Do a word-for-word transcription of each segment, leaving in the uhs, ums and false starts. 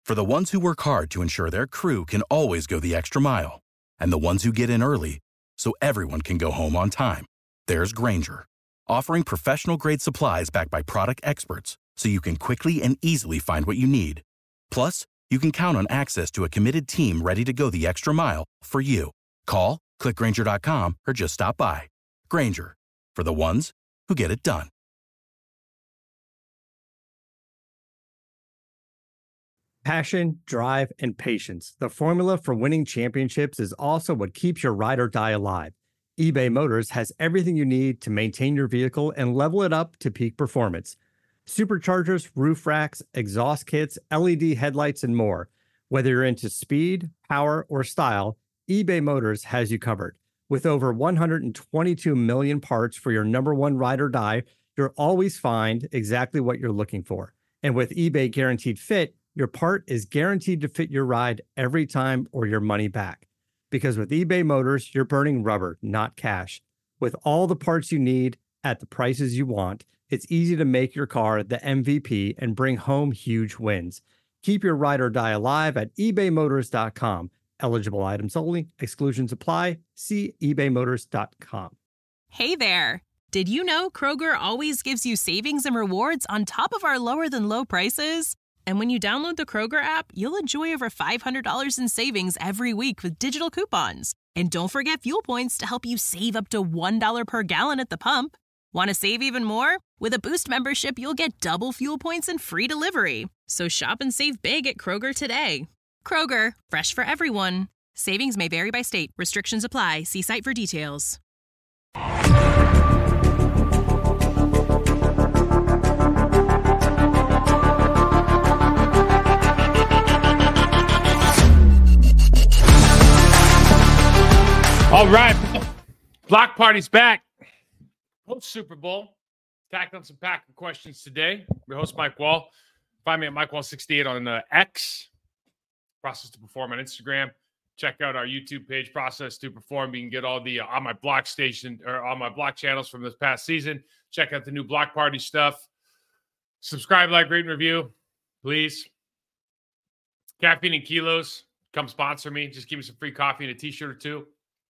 For the ones who work hard to ensure their crew can always go the extra mile, and the ones who get in early so everyone can go home on time, there's Grainger, offering professional-grade supplies backed by product experts so you can quickly and easily find what you need. Plus, you can count on access to a committed team ready to go the extra mile for you. Call, click Grainger dot com, or just stop by. Grainger, for the ones who get it done. Passion, drive, and patience. The formula for winning championships is also what keeps your ride or die alive. eBay Motors has everything you need to maintain your vehicle and level it up to peak performance. Superchargers, roof racks, exhaust kits, L E D headlights, and more. Whether you're into speed, power, or style, eBay Motors has you covered. With over one hundred twenty-two million parts for your number one ride or die, you'll always find exactly what you're looking for. And with eBay Guaranteed Fit, your part is guaranteed to fit your ride every time or your money back. Because with eBay Motors, you're burning rubber, not cash. With all the parts you need at the prices you want, it's easy to make your car the M V P and bring home huge wins. Keep your ride or die alive at ebay motors dot com. Eligible items only. Exclusions apply. See ebay motors dot com. Hey there. Did you know Kroger always gives you savings and rewards on top of our lower than low prices? And when you download the Kroger app, you'll enjoy over five hundred dollars in savings every week with digital coupons. And don't forget fuel points to help you save up to one dollar per gallon at the pump. Want to save even more? With a Boost membership, you'll get double fuel points and free delivery. So shop and save big at Kroger today. Kroger, fresh for everyone. Savings may vary by state. Restrictions apply. See site for details. All right. Block Party's back. Post Super Bowl. Tackling some Packer questions today. Your host, Mike Wall. Find me at Mike Wall sixty-eight on uh, X. Process to Perform on Instagram. Check out our YouTube page, Process to Perform. You can get all the uh, on my block station or on my block channels from this past season. Check out the new Block Party stuff. Subscribe, like, rate, and review, please. Caffeine and Kilos. Come sponsor me. Just give me some free coffee and a t-shirt or two.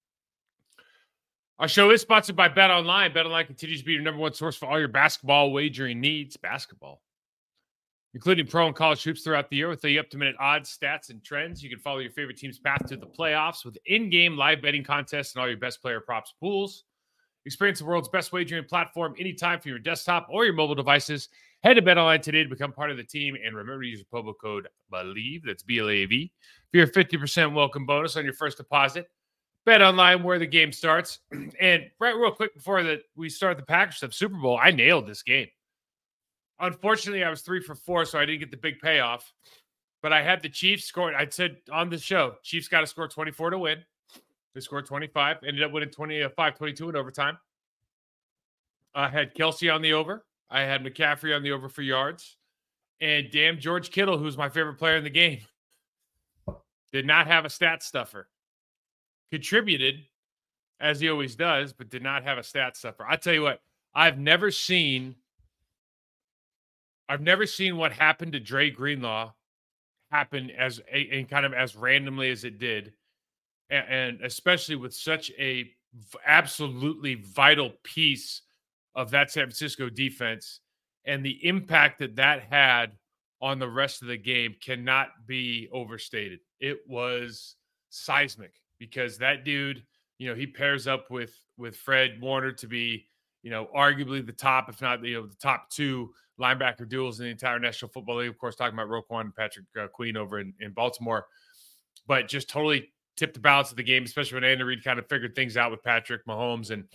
Our show is sponsored by BetOnline. BetOnline continues to be your number one source for all your basketball wagering needs. Basketball, including pro and college hoops throughout the year with the up-to-minute odds, stats, and trends. You can follow your favorite team's path to the playoffs with in-game live betting contests and all your best player props pools. Experience the world's best wagering platform anytime from your desktop or your mobile devices. Head to BetOnline today to become part of the team. And remember to use the promo code BELIEVE. That's B L A V. For your fifty percent welcome bonus on your first deposit. BetOnline, where the game starts. And right real quick before that we start the Packers stuff, Super Bowl, I nailed this game. Unfortunately, I was three for four, so I didn't get the big payoff. But I had the Chiefs scoring. I said on the show, Chiefs got to score twenty-four to win. They scored twenty-five. Ended up winning twenty-five twenty-two in overtime. I had Kelsey on the over. I had McCaffrey on the over for yards. And damn George Kittle, who's my favorite player in the game, did not have a stat stuffer. Contributed, as he always does, but did not have a stat stuffer. I tell you what, I've never seen I've never seen what happened to Dre Greenlaw happen as a, and kind of as randomly as it did. And, and especially with such a v- absolutely vital piece of that San Francisco defense, and the impact that that had on the rest of the game cannot be overstated. It was seismic because that dude, you know, he pairs up with with Fred Warner to be, you know, arguably the top, if not, you know, the top two linebacker duels in the entire National Football League. Of course, talking about Roquan and Patrick uh, Queen over in, in Baltimore, but just totally tipped the balance of the game, especially when Andy Reid kind of figured things out with Patrick Mahomes. And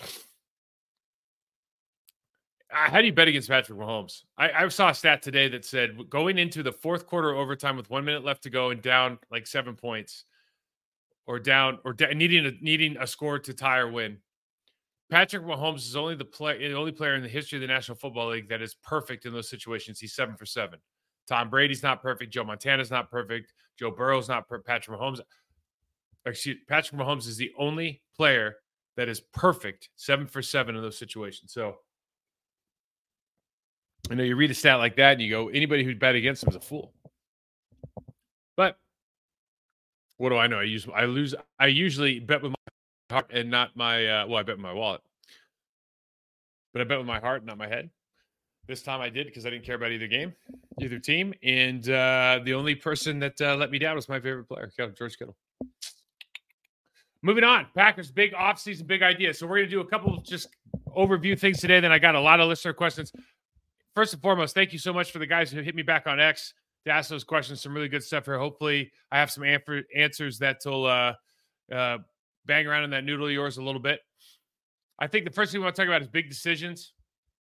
uh, how do you bet against Patrick Mahomes? I, I saw a stat today that said going into the fourth quarter overtime with one minute left to go and down like seven points, or down or da- needing a, needing a score to tie or win. Patrick Mahomes is only the play, the only player in the history of the National Football League that is perfect in those situations. He's seven for seven. Tom Brady's not perfect. Joe Montana's not perfect. Joe Burrow's not perfect. Patrick Mahomes, excuse Patrick Mahomes is the only player that is perfect, seven for seven in those situations. So, you know, you read a stat like that and you go, anybody who bet against him is a fool. But what do I know? I use I lose. I usually bet with my heart and not my. Uh, well, I bet with my wallet, but I bet with my heart, not my head. This time I did because I didn't care about either game, either team, and uh, the only person that uh, let me down was my favorite player, George Kittle. Moving on, Packers big offseason, big idea. So we're going to do a couple of just overview things today. Then I got a lot of listener questions. First and foremost, thank you so much for the guys who hit me back on X to ask those questions. Some really good stuff here. Hopefully, I have some answers that will uh, uh, bang around in that noodle of yours a little bit. I think the first thing we want to talk about is big decisions.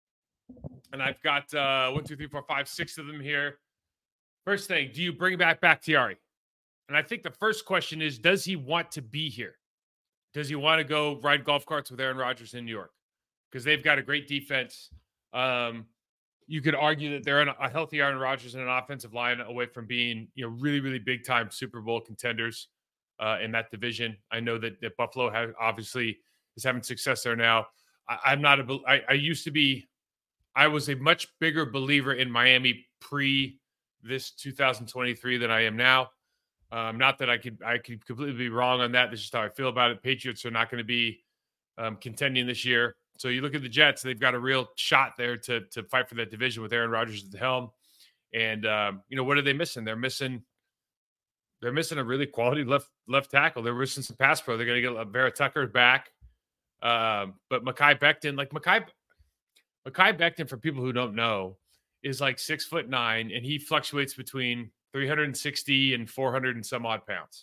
And I've got uh, one, two, three, four, five, six of them here. First thing, do you bring back Bakhtiari? And I think the first question is, does he want to be here? Does he want to go ride golf carts with Aaron Rodgers in New York? Because they've got a great defense. Um, you could argue that they're a healthy Aaron Rodgers and an offensive line away from being, you know, really, really big time Super Bowl contenders uh, in that division. I know that, that Buffalo has, obviously is having success there now. I, I'm not a. I, I used to be. I was a much bigger believer in Miami pre this two thousand twenty-three than I am now. Um, not that I could I could completely be wrong on that. This is just how I feel about it. Patriots are not going to be um, contending this year. So you look at the Jets; they've got a real shot there to to fight for that division with Aaron Rodgers at the helm. And um, you know, what are they missing? They're missing they're missing a really quality left left tackle. They're missing some pass pro. They're going to get Vera Tucker back, um, but Mekhi Becton, like Mekhi. Mekhi Becton, for people who don't know, is like six foot nine, and he fluctuates between three hundred sixty and four hundred and some odd pounds.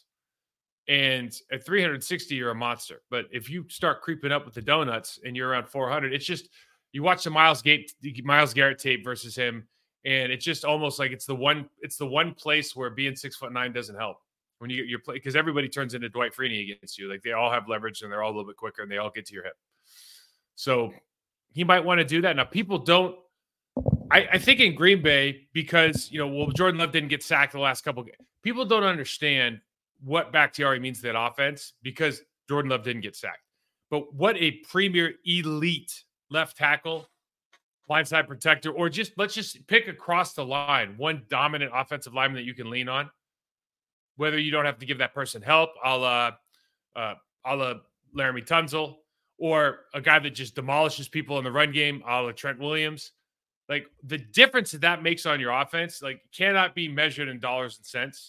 And at three hundred sixty, you're a monster. But if you start creeping up with the donuts and you're around four hundred, it's just you watch the Myles Garrett, Myles Garrett tape versus him, and it's just almost like it's the one it's the one place where being six foot nine doesn't help when you you're play because everybody turns into Dwight Freeney against you. Like they all have leverage and they're all a little bit quicker and they all get to your hip. So he might want to do that. Now, people don't I, – I think in Green Bay, because, you know, well, Jordan Love didn't get sacked the last couple of games. People don't understand what Bakhtiari means to that offense because Jordan Love didn't get sacked. But what a premier elite left tackle, blindside protector, or just let's just pick across the line one dominant offensive lineman that you can lean on, whether you don't have to give that person help, a la, uh, a la Laramie Tunsil, or a guy that just demolishes people in the run game, a la Trent Williams. Like, the difference that that makes on your offense, like, cannot be measured in dollars and cents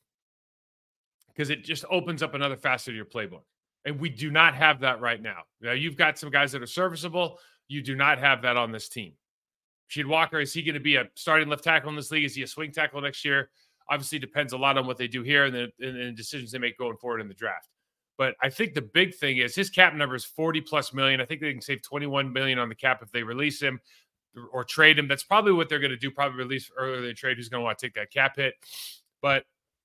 because it just opens up another facet of your playbook. And we do not have that right now. Now, you've got some guys that are serviceable. You do not have that on this team. Rasheed Walker, is he going to be a starting left tackle in this league? Is he a swing tackle next year? Obviously, depends a lot on what they do here and the, and the decisions they make going forward in the draft. But I think the big thing is his cap number is forty plus million. I think they can save twenty-one million on the cap if they release him or trade him. That's probably what they're going to do. Probably release earlier than trade. Who's going to want to take that cap hit? But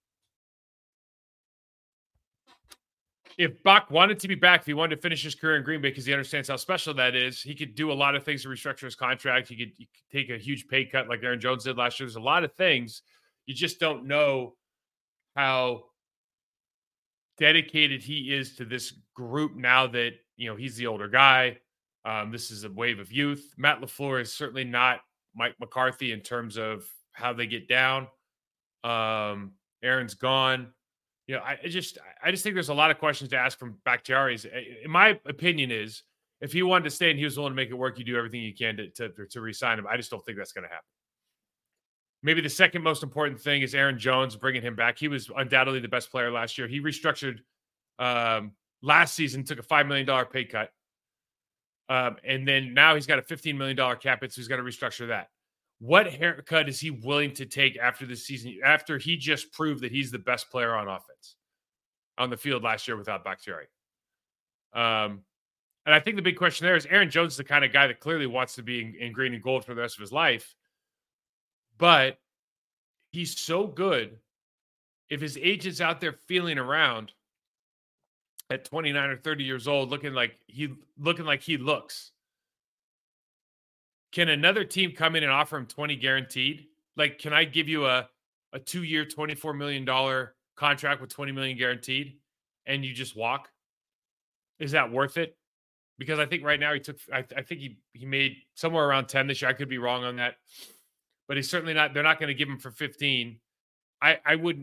if Bach wanted to be back, if he wanted to finish his career in Green Bay because he understands how special that is, he could do a lot of things to restructure his contract. He could, he could take a huge pay cut like Aaron Jones did last year. There's a lot of things. You just don't know how dedicated he is to this group now that, you know, he's the older guy. Um, this is a wave of youth. Matt LaFleur is certainly not Mike McCarthy in terms of how they get down. Um, Aaron's gone. You know, I just, I just think there's a lot of questions to ask from Bakhtiari's. In my opinion, is if he wanted to stay and he was willing to make it work, you do everything you can to to, to re-sign him. I just don't think that's going to happen. Maybe the second most important thing is Aaron Jones, bringing him back. He was undoubtedly the best player last year. He restructured um, last season, took a five million dollars pay cut. Um, and then now he's got a fifteen million dollars cap hit, so he's got to restructure that. What haircut is he willing to take after this season, after he just proved that he's the best player on offense on the field last year without Bakhtiari? Um, and I think the big question there is Aaron Jones is the kind of guy that clearly wants to be in, in green and gold for the rest of his life. But he's so good. If his agent's out there feeling around at twenty-nine or thirty years old, looking like he looking like he looks, can another team come in and offer him twenty guaranteed? Like, can I give you a, a two-year, twenty-four million dollars contract with twenty million dollars guaranteed and you just walk? Is that worth it? Because I think right now he took, I, I think he, he made somewhere around ten this year. I could be wrong on that. But he's certainly not, they're not going to give him for fifteen. I, I wouldn't,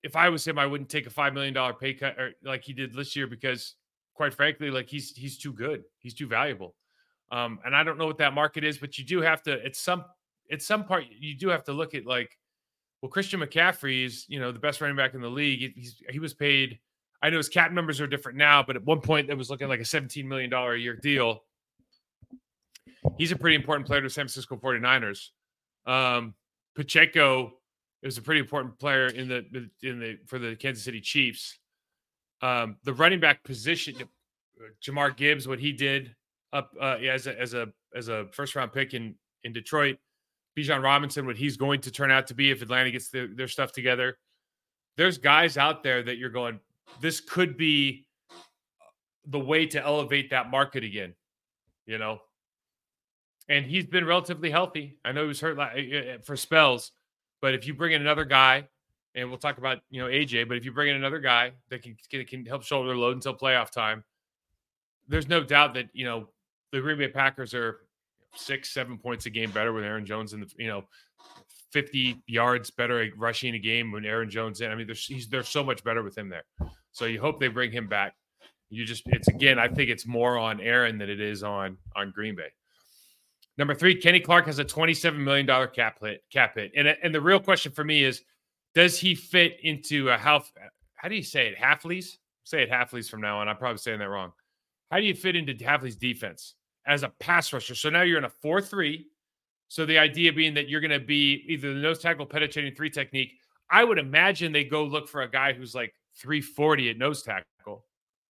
if I was him, I wouldn't take a five million dollars pay cut or like he did this year because, quite frankly, like he's he's too good. He's too valuable. Um, and I don't know what that market is, but you do have to, at some at some part, you do have to look at like, well, Christian McCaffrey is, you know, the best running back in the league. He, he's, he was paid, I know his cap numbers are different now, but at one point it was looking like a seventeen million dollars a year deal. He's a pretty important player to the San Francisco forty-niners. Um, Pacheco is a pretty important player in the in the for the Kansas City Chiefs. Um, the running back position, Jahmyr Gibbs, what he did up uh, as a as a as a first round pick in in Detroit. Bijan Robinson, what he's going to turn out to be if Atlanta gets their, their stuff together. There's guys out there that you're going, this could be the way to elevate that market again, you know? And he's been relatively healthy. I know he was hurt for spells, but if you bring in another guy, and we'll talk about, you know, A J, but if you bring in another guy that can, can, can help shoulder load until playoff time, there's no doubt that, you know, the Green Bay Packers are six, seven points a game better with Aaron Jones in the, you know, fifty yards better rushing a game when Aaron Jones in. I mean, there's he's they're so much better with him there. So you hope they bring him back. You just it's again, I think it's more on Aaron than it is on on Green Bay. Number three, Kenny Clark has a twenty-seven million dollars cap hit, cap hit. And and the real question for me is, does he fit into a half how do you say it? Halfleys? Say it Halfleys from now on. I'm probably saying that wrong. How do you fit into Halfley's defense as a pass rusher? So now you're in a four three. So the idea being that you're going to be either the nose tackle penetrating three technique. I would imagine they go look for a guy who's like three forty at nose tackle.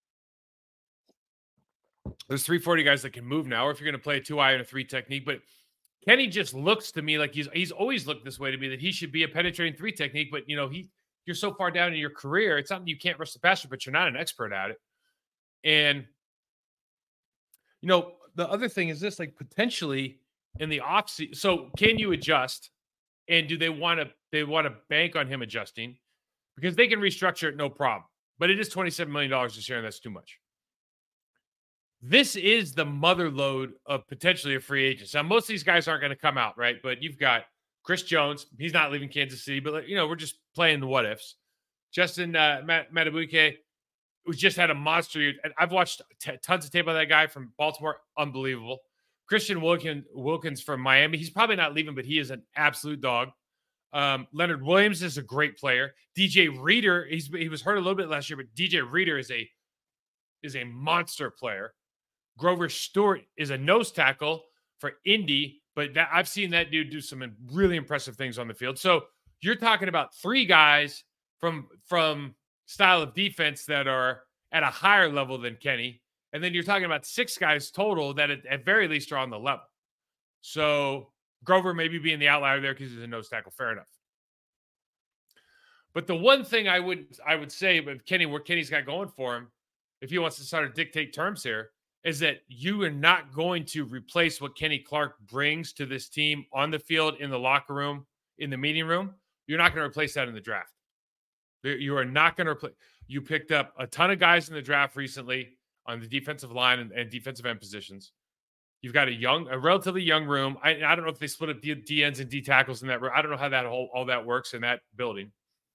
There's three forty guys that can move now, or if you're going to play a two eye and a three technique. But Kenny just looks to me like he's he's always looked this way to me, that he should be a penetrating three technique. But, you know, he you're so far down in your career, it's something you can't rush the passer, but you're not an expert at it. And, you know, the other thing is this, like potentially in the offseason. So can you adjust? And do they want to they want to bank on him adjusting? Because they can restructure it, no problem. But it is twenty-seven million dollars this year, and that's too much. This is the mother lode of potentially a free agent. Now, most of these guys aren't going to come out, right? But you've got Chris Jones. He's not leaving Kansas City, but, you know, we're just playing the what ifs. Justin uh, Madubuike, who's just had a monster year. And I've watched t- tons of tape on that guy from Baltimore. Unbelievable. Christian Wilkins, Wilkins from Miami. He's probably not leaving, but he is an absolute dog. Um, Leonard Williams is a great player. D J Reader, he's, he was hurt a little bit last year, but D J Reader is a is a monster player. Grover Stewart is a nose tackle for Indy, but that, I've seen that dude do some really impressive things on the field. So you're talking about three guys from from style of defense that are at a higher level than Kenny. And then you're talking about six guys total that at, at very least are on the level. So Grover maybe being the outlier there because he's a nose tackle. Fair enough. But the one thing I would I would say with Kenny, what Kenny's got going for him, if he wants to sort of dictate terms here, is that you are not going to replace what Kenny Clark brings to this team on the field, in the locker room, in the meeting room. You're not going to replace that in the draft. You are not going to replace. You picked up a ton of guys in the draft recently on the defensive line and, and defensive end positions. You've got a young, a relatively young room. I, I don't know if they split up D, D ends and D tackles in that room. I don't know how that whole all that works in that building.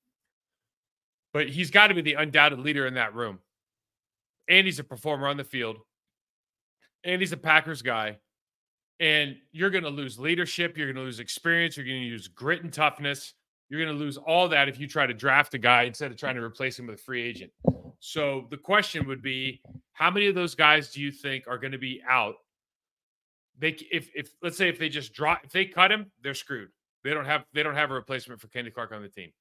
But he's got to be the undoubted leader in that room. And he's a performer on the field. And he's a Packers guy. And you're going to lose leadership. You're going to lose experience. You're going to use grit and toughness. You're going to lose all that if you try to draft a guy instead of trying to replace him with a free agent. So the question would be, how many of those guys do you think are going to be out? They, if, if let's say if they just drop, if they cut him, they're screwed. They don't have, they don't have a replacement for Kenny Clark on the team.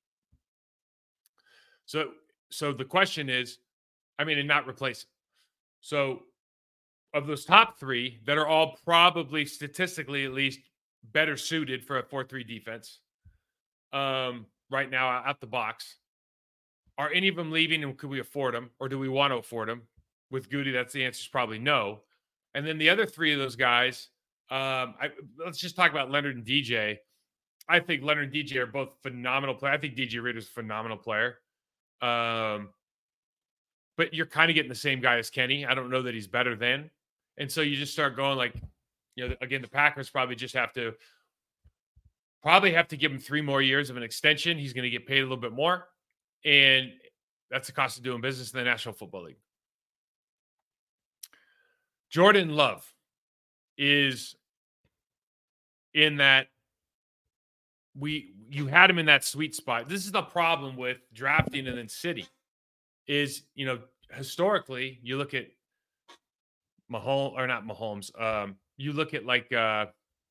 So, so the question is, I mean, and not replace him. So of those top three that are all probably statistically at least better suited for a four three defense um, right now out the box, are any of them leaving, and could we afford them, or do we want to afford them? With Goody, that's the answer is probably no. And then the other three of those guys, um, I, let's just talk about Leonard and D J. I think Leonard and D J are both phenomenal players. I think D J Reader's a phenomenal player. Um, but you're kind of getting the same guy as Kenny. I don't know that he's better than. And so you just start going like, you know, again, the Packers probably just have to probably have to give him three more years of an extension. He's going to get paid a little bit more. And that's the cost of doing business in the National Football League. Jordan Love is in that we you had him in that sweet spot. This is the problem with drafting and then sitting is, you know, historically, you look at Mahomes, or not Mahomes, um, you look at like uh,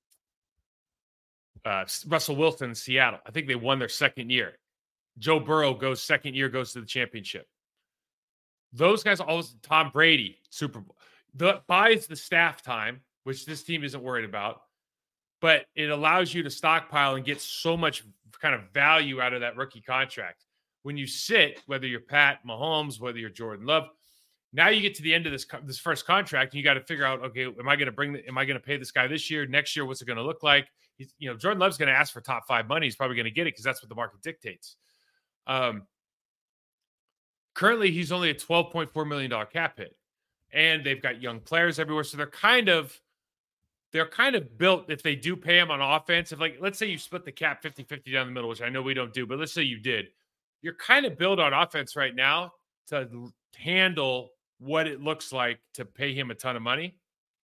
uh, Russell Wilson in Seattle. I think they won their second year. Joe Burrow goes second year, goes to the championship. Those guys always, Tom Brady, Super Bowl. The, buys the staff time, which this team isn't worried about, but it allows you to stockpile and get so much kind of value out of that rookie contract. When you sit, whether you're Pat Mahomes, whether you're Jordan Love, now you get to the end of this this first contract, and you got to figure out, okay, am I going to bring? The, am I going to pay this guy this year? Next year, what's it going to look like? He's, you know, Jordan Love's going to ask for top five money. He's probably going to get it because that's what the market dictates. Um, currently, he's only a twelve point four million dollars cap hit. And they've got young players everywhere. So they're kind of, they're kind of built, if they do pay him on offense, if like, let's say you split the cap fifty-fifty down the middle, which I know we don't do, but let's say you did. You're kind of built on offense right now to handle what it looks like to pay him a ton of money.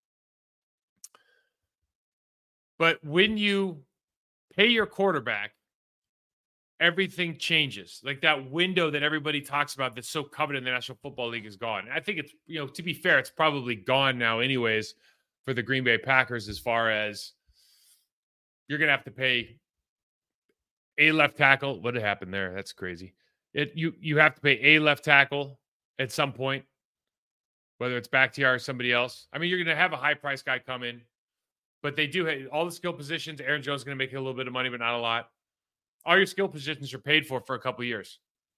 But when you pay your quarterback, everything changes. Like that window that everybody talks about that's so coveted in the National Football League is gone. And I think it's, you know, to be fair, it's probably gone now anyways for the Green Bay Packers, as far as you're going to have to pay a left tackle. What happened there? That's crazy. It you you have to pay a left tackle at some point, whether it's Bakhtiari or somebody else. I mean, you're going to have a high price guy come in, but they do have all the skill positions. Aaron Jones is going to make a little bit of money, but not a lot. All your skill positions are paid for for a couple of years.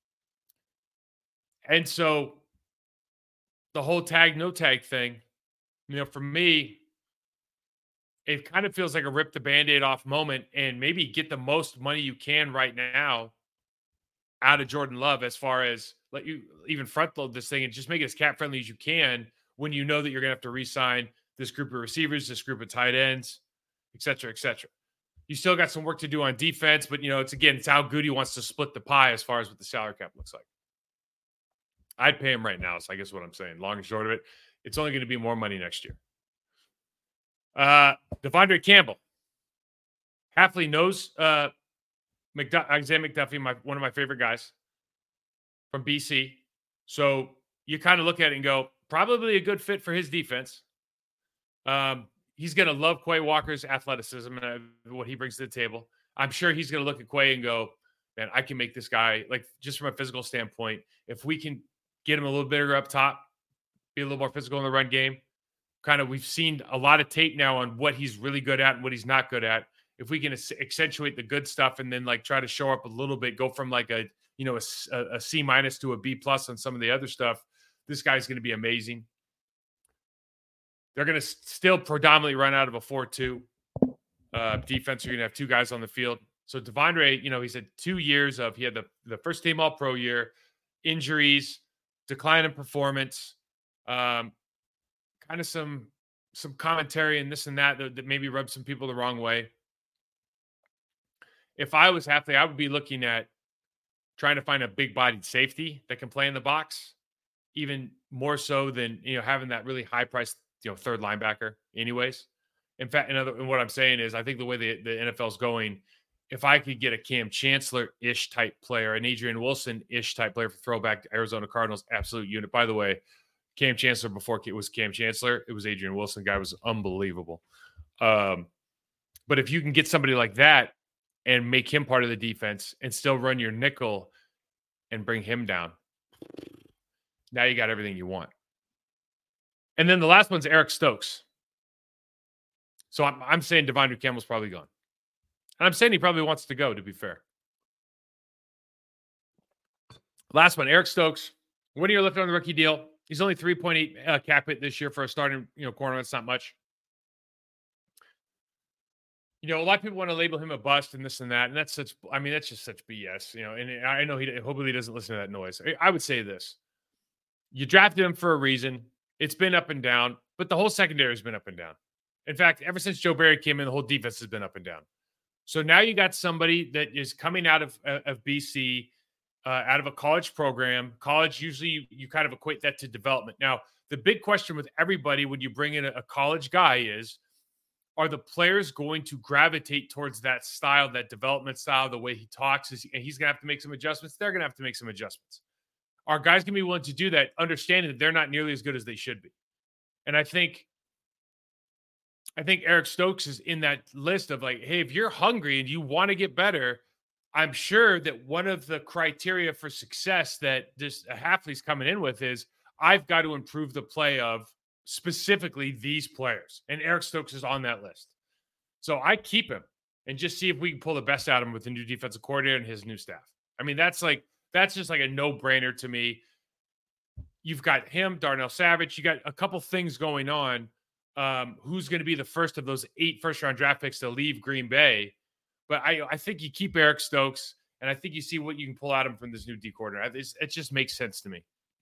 And so the whole tag, no tag thing, you know, for me, it kind of feels like a rip the Band-Aid off moment and maybe get the most money you can right now out of Jordan Love, as far as let you even front load this thing and just make it as cap friendly as you can when you know that you're going to have to re-sign this group of receivers, this group of tight ends, et cetera, et cetera. You still got some work to do on defense, but, you know, it's, again, it's how Goody wants to split the pie as far as what the salary cap looks like. I'd pay him right now, so I guess what I'm saying, long and short of it, it's only going to be more money next year. Uh, Devondre Campbell. Hafley knows uh, McDuff- Isaiah McDuffie, my, one of my favorite guys from B C. So you kind of look at it and go, probably a good fit for his defense. Um, He's going to love Quay Walker's athleticism and what he brings to the table. I'm sure he's going to look at Quay and go, man, I can make this guy, like, just from a physical standpoint, if we can get him a little bigger up top, be a little more physical in the run game, kind of, we've seen a lot of tape now on what he's really good at and what he's not good at. If we can accentuate the good stuff and then, like, try to show up a little bit, go from like a, you know, a, a C minus to a B plus on some of the other stuff, this guy's going to be amazing. They're going to still predominantly run out of a four two uh, defense. You're going to have two guys on the field. So Devondre, you know, he's had two years of, he had the, the first team all-pro year, injuries, decline in performance, um, kind of some some commentary and this and that, that that maybe rubs some people the wrong way. If I was Hafley, I would be looking at trying to find a big-bodied safety that can play in the box, even more so than, you know, having that really high-priced, you know, third linebacker anyways. In fact, in other, and what I'm saying is, I think the way the, the N F L is going, if I could get a Cam Chancellor-ish type player, an Adrian Wilson-ish type player for throwback to Arizona Cardinals, absolute unit. By the way, Cam Chancellor before it was Cam Chancellor, it was Adrian Wilson. The guy was unbelievable. Um, but if you can get somebody like that and make him part of the defense and still run your nickel and bring him down, now you got everything you want. And then the last one's Eric Stokes. So I'm, I'm saying Devondre Campbell's probably gone. And I'm saying he probably wants to go, to be fair. Last one, Eric Stokes. One year left on the rookie deal. He's only three point eight uh, cap hit this year for a starting, you know, corner. That's not much. You know, a lot of people want to label him a bust and this and that. And that's such, I mean, that's just such B S, you know. And I know he hopefully he doesn't listen to that noise. I would say this. You drafted him for a reason. It's been up and down, but the whole secondary has been up and down. In fact, ever since Joe Barry came in, the whole defense has been up and down. So now you got somebody that is coming out of, uh, of B C, uh, out of a college program. College, usually you, you kind of equate that to development. Now, the big question with everybody when you bring in a, a college guy is, are the players going to gravitate towards that style, that development style, the way he talks? Is, and he's going to have to make some adjustments. They're going to have to make some adjustments. Are guys going to be willing to do that, understanding that they're not nearly as good as they should be? And I think I think Eric Stokes is in that list of like, hey, if you're hungry and you want to get better, I'm sure that one of the criteria for success that this Hafley's coming in with is I've got to improve the play of specifically these players. And Eric Stokes is on that list. So I keep him and just see if we can pull the best out of him with the new defensive coordinator and his new staff. I mean, that's like, that's just like a no-brainer to me. You've got him, Darnell Savage. You got a couple things going on. Um, who's going to be the first of those eight first-round draft picks to leave Green Bay? But I, I think you keep Eric Stokes, and I think you see what you can pull out of him from this new D coordinator. It, it just makes sense to me.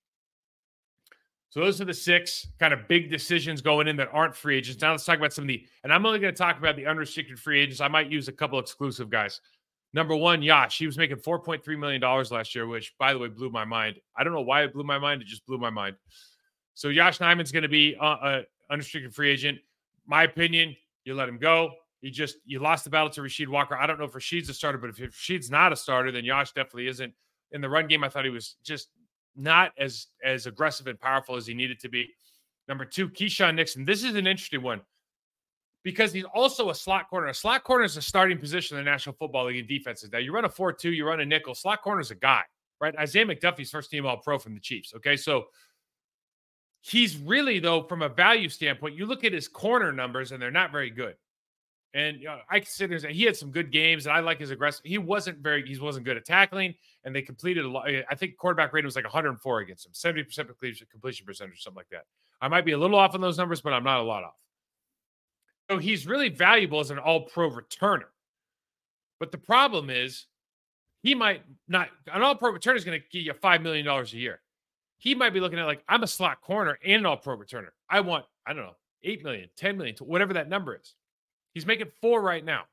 So those are the six kind of big decisions going in that aren't free agents. Now let's talk about some of the, and I'm only going to talk about the unrestricted free agents. I might use a couple exclusive guys. Number one, Yash. He was making four point three million dollars last year, which, by the way, blew my mind. I don't know why it blew my mind. It just blew my mind. So Yosh Nijman's going to be an unrestricted free agent. My opinion, you let him go. You just, you lost the battle to Rasheed Walker. I don't know if Rasheed's a starter, but if Rasheed's not a starter, then Yash definitely isn't. In the run game, I thought he was just not as, as aggressive and powerful as he needed to be. Number two, Keyshawn Nixon. This is an interesting one because he's also a slot corner. A slot corner is a starting position in the National Football League in defenses. Now, you run a four two, you run a nickel. Slot corner is a guy, right? Isaiah McDuffie's first team All-Pro from the Chiefs, okay? So he's really, though, from a value standpoint, you look at his corner numbers, and they're not very good. And you know, I consider that he had some good games, and I like his aggressive. He wasn't very, he wasn't good at tackling, and they completed a lot. I think quarterback rating was like one hundred four against him, seventy percent completion percentage or something like that. I might be a little off on those numbers, but I'm not a lot off. So he's really valuable as an all-pro returner. But the problem is he might not, an all-pro returner is going to give you five million dollars a year. He might be looking at like, I'm a slot corner and an all-pro returner. I want, I don't know, eight million dollars, ten million dollars, whatever that number is. He's making four right now.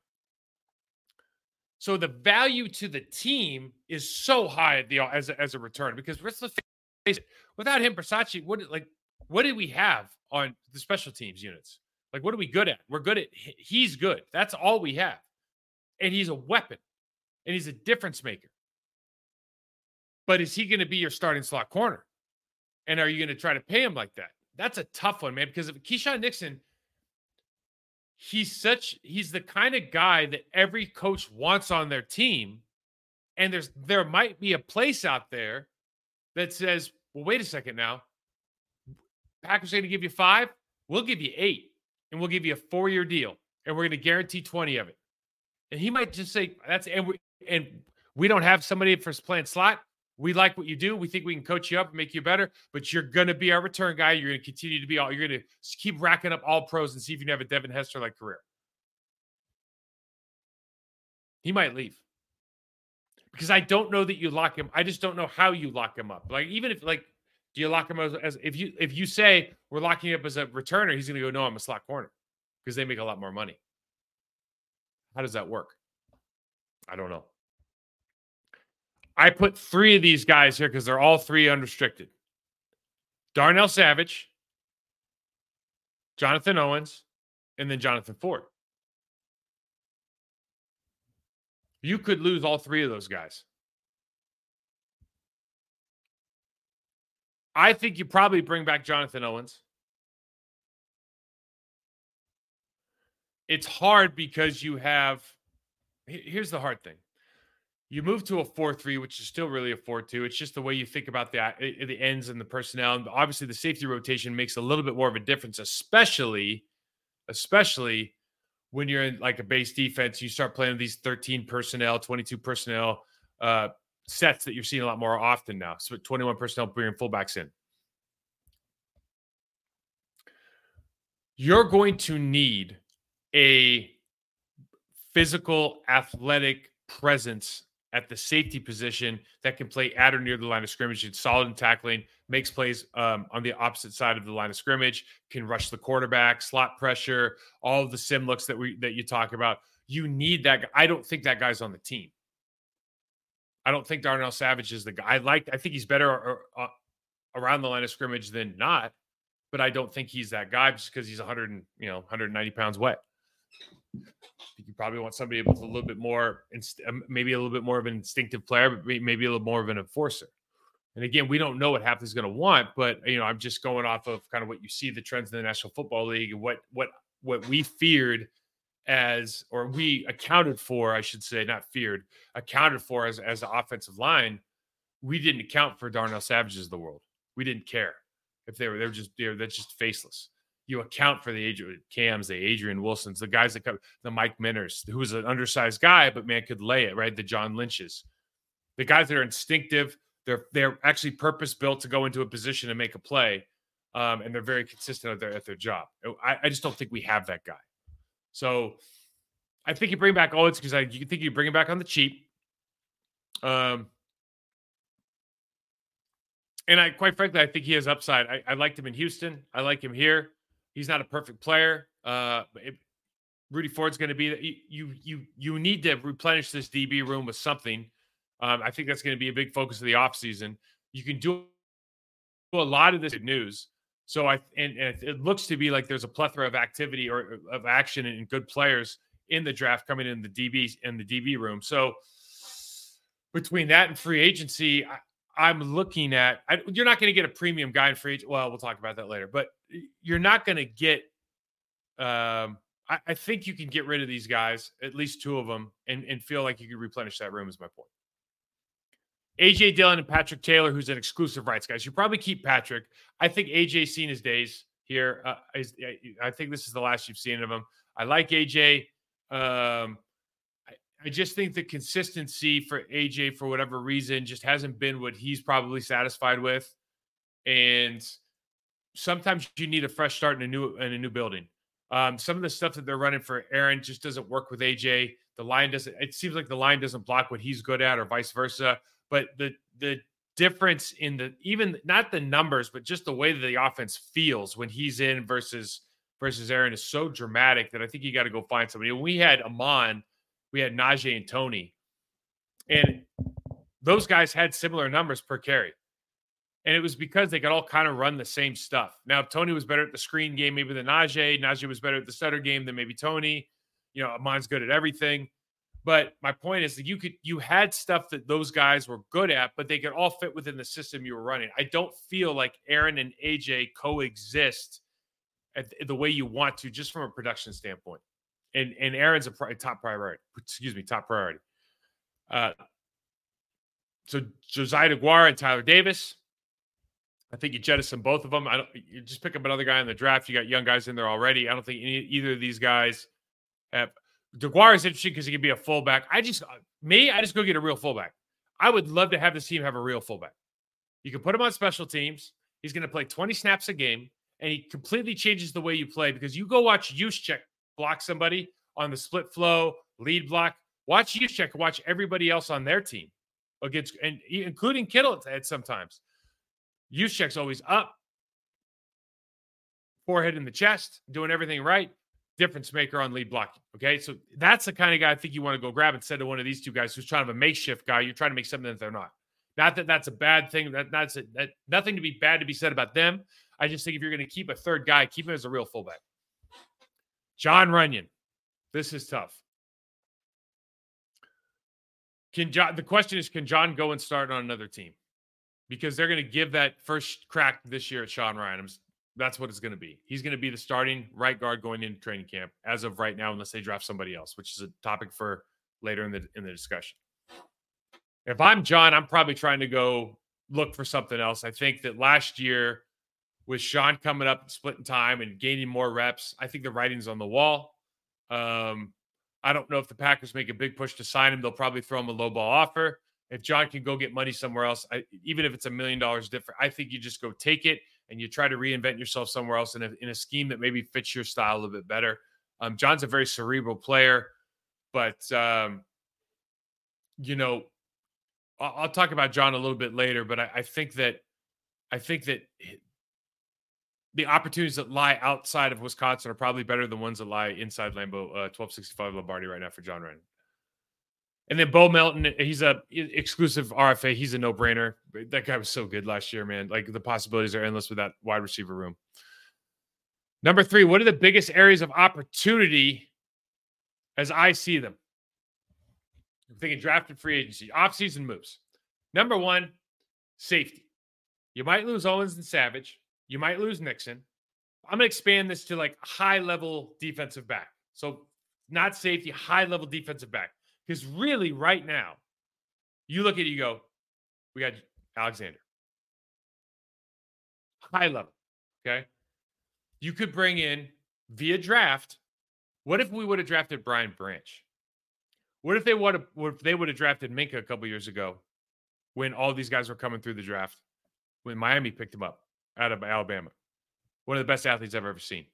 So the value to the team is so high at the, as, a, as a return because let's face it, without him, Versace, what, like, what did we have on the special teams units? Like, what are we good at? We're good at, he's good. That's all we have. And he's a weapon. And he's a difference maker. But is he going to be your starting slot corner? And are you going to try to pay him like that? That's a tough one, man, because if Keyshawn Nixon, he's such, he's the kind of guy that every coach wants on their team. And there's, there might be a place out there that says, well, wait a second now. Packers are going to give you five. We'll give you eight. And we'll give you a four-year deal. And we're going to guarantee twenty of it. And he might just say, that's, and we, and we don't have somebody for playing slot. We like what you do. We think we can coach you up and make you better, but you're going to be our return guy. You're going to continue to be all, you're going to keep racking up all pros and see if you can have a Devin Hester-like career. He might leave because I don't know that you lock him. I just don't know how you lock him up. Like, even if like, do you lock him as, as if you, if you say we're locking him up as a returner, he's going to go, no, I'm a slot corner because they make a lot more money. How does that work? I don't know. I put three of these guys here because they're all three unrestricted. Darnell Savage, Jonathan Owens, and then Jonathan Ford. You could lose all three of those guys. I think you probably bring back Jonathan Owens. It's hard because you have, here's the hard thing. You move to a four three, which is still really a four two. It's just the way you think about the, the ends and the personnel. And obviously, the safety rotation makes a little bit more of a difference, especially, especially when you're in like a base defense. You start playing these thirteen personnel, twenty-two personnel uh, sets that you're seeing a lot more often now. So twenty-one personnel bringing fullbacks in. You're going to need a physical, athletic presence at the safety position that can play at or near the line of scrimmage. It's solid in tackling, makes plays um, on the opposite side of the line of scrimmage, can rush the quarterback, slot pressure, all of the sim looks that we that you talk about. You need that guy. I don't think that guy's on the team. I don't think Darnell Savage is the guy. I like. I think he's better or, or, uh, around the line of scrimmage than not, but I don't think he's that guy just because he's one hundred and you know one hundred ninety pounds wet. You probably want somebody with a little bit more, inst- maybe a little bit more of an instinctive player, but maybe a little more of an enforcer. And again, we don't know what Hafley's is going to want, but you know, I'm just going off of kind of what you see the trends in the National Football League and what what what we feared as, or we accounted for, I should say, not feared, accounted for as as the offensive line. We didn't account for Darnell Savage's of the world. We didn't care if they were they're just they're that's just faceless. You account for the Adrian Cams, the Adrian Wilsons, the guys that come, the Mike Minners, who was an undersized guy, but man could lay it, right? The John Lynches, the guys that are instinctive. They're they're actually purpose built to go into a position and make a play, um, and they're very consistent at their at their job. I, I just don't think we have that guy. So I think you bring back Owens because I you think you bring him back on the cheap. Um, and I quite frankly I think he has upside. I, I liked him in Houston. I like him here. He's not a perfect player. Uh, but it, Rudy Ford's going to be you. You you need to replenish this D B room with something. Um, I think that's going to be a big focus of the offseason. You can do a lot of this news. So I and, and it looks to be like there's a plethora of activity or of action and good players in the draft coming in the D B in the D B room. So between that and free agency, I, I'm looking at. I, you're not going to get a premium guy in free agency. Well, we'll talk about that later. But you're not going to get. Um, I, I think you can get rid of these guys, at least two of them, and, and feel like you can replenish that room. Is my point. A J Dillon and Patrick Taylor, who's an exclusive rights guys. You probably keep Patrick. I think A J's seen his days here. Uh, I think this is the last you've seen of him. I like A J. Um, I, I just think the consistency for A J, for whatever reason, just hasn't been what he's probably satisfied with. And sometimes you need a fresh start in a new in a new building. Um, some of the stuff that they're running for Aaron just doesn't work with A J. The line doesn't. It seems like the line doesn't block what he's good at, or vice versa. But the the difference in the even not the numbers, but just the way that the offense feels when he's in versus versus Aaron is so dramatic that I think you got to go find somebody. And we had Amon, we had Najee and Tony, and those guys had similar numbers per carry. And it was because they could all kind of run the same stuff. Now, if Tony was better at the screen game, maybe than Najee. Najee was better at the stutter game than maybe Tony. You know, Amon's good at everything. But my point is that you could you had stuff that those guys were good at, but they could all fit within the system you were running. I don't feel like Aaron and A J coexist at the way you want to, just from a production standpoint. And and Aaron's a pri- top priority. Excuse me, top priority. Uh, so Josiah DeGuara and Tyler Davis. I think you jettison both of them. I don't. You just pick up another guy in the draft. You got young guys in there already. I don't think any, either of these guys have. DeGuara is interesting because he can be a fullback. I just, me, I just go get a real fullback. I would love to have this team have a real fullback. You can put him on special teams. He's going to play twenty snaps a game, and he completely changes the way you play because you go watch Juszczyk block somebody on the split flow, lead block. Watch Juszczyk, watch everybody else on their team against, and including Kittle at sometimes. Juszczyk's always up, forehead in the chest, doing everything right. Difference maker on lead blocking. Okay. So that's the kind of guy I think you want to go grab instead of one of these two guys who's trying to be a makeshift guy. You're trying to make something that they're not. Not that that's a bad thing. That that's a, that, nothing to be bad to be said about them. I just think if you're going to keep a third guy, keep him as a real fullback. Jon Runyan. This is tough. Can John, the question is, can John go and start on another team? Because they're going to give that first crack this year at Sean Ryan. I'm, That's what it's going to be. He's going to be the starting right guard going into training camp as of right now, unless they draft somebody else, which is a topic for later in the in the discussion. If I'm John, I'm probably trying to go look for something else. I think that last year with Sean coming up and splitting time and gaining more reps, I think the writing's on the wall. Um, I don't know if the Packers make a big push to sign him. They'll probably throw him a low ball offer. If John can go get money somewhere else, I, even if it's a million dollars different, I think you just go take it and you try to reinvent yourself somewhere else in a, in a scheme that maybe fits your style a little bit better. Um, John's a very cerebral player, but, um, you know, I'll, I'll talk about John a little bit later, but I, I think that I think that the opportunities that lie outside of Wisconsin are probably better than ones that lie inside Lambeau, uh, twelve sixty-five Lombardi right now for Jon Runyan. And then Bo Melton, he's a exclusive R F A. He's a no-brainer. That guy was so good last year, man. Like, the possibilities are endless with that wide receiver room. Number three, what are the biggest areas of opportunity as I see them? I'm thinking draft and free agency, off-season moves. Number one, safety. You might lose Owens and Savage. You might lose Nixon. I'm going to expand this to like high-level defensive back. So not safety, high-level defensive back. Because really, right now, you look at it, you go, we got Alexander. High level, okay? You could bring in, via draft, what if we would have drafted Brian Branch? What if they would have, what if they would have drafted Minka a couple years ago when all these guys were coming through the draft, when Miami picked him up out of Alabama? One of the best athletes I've ever seen.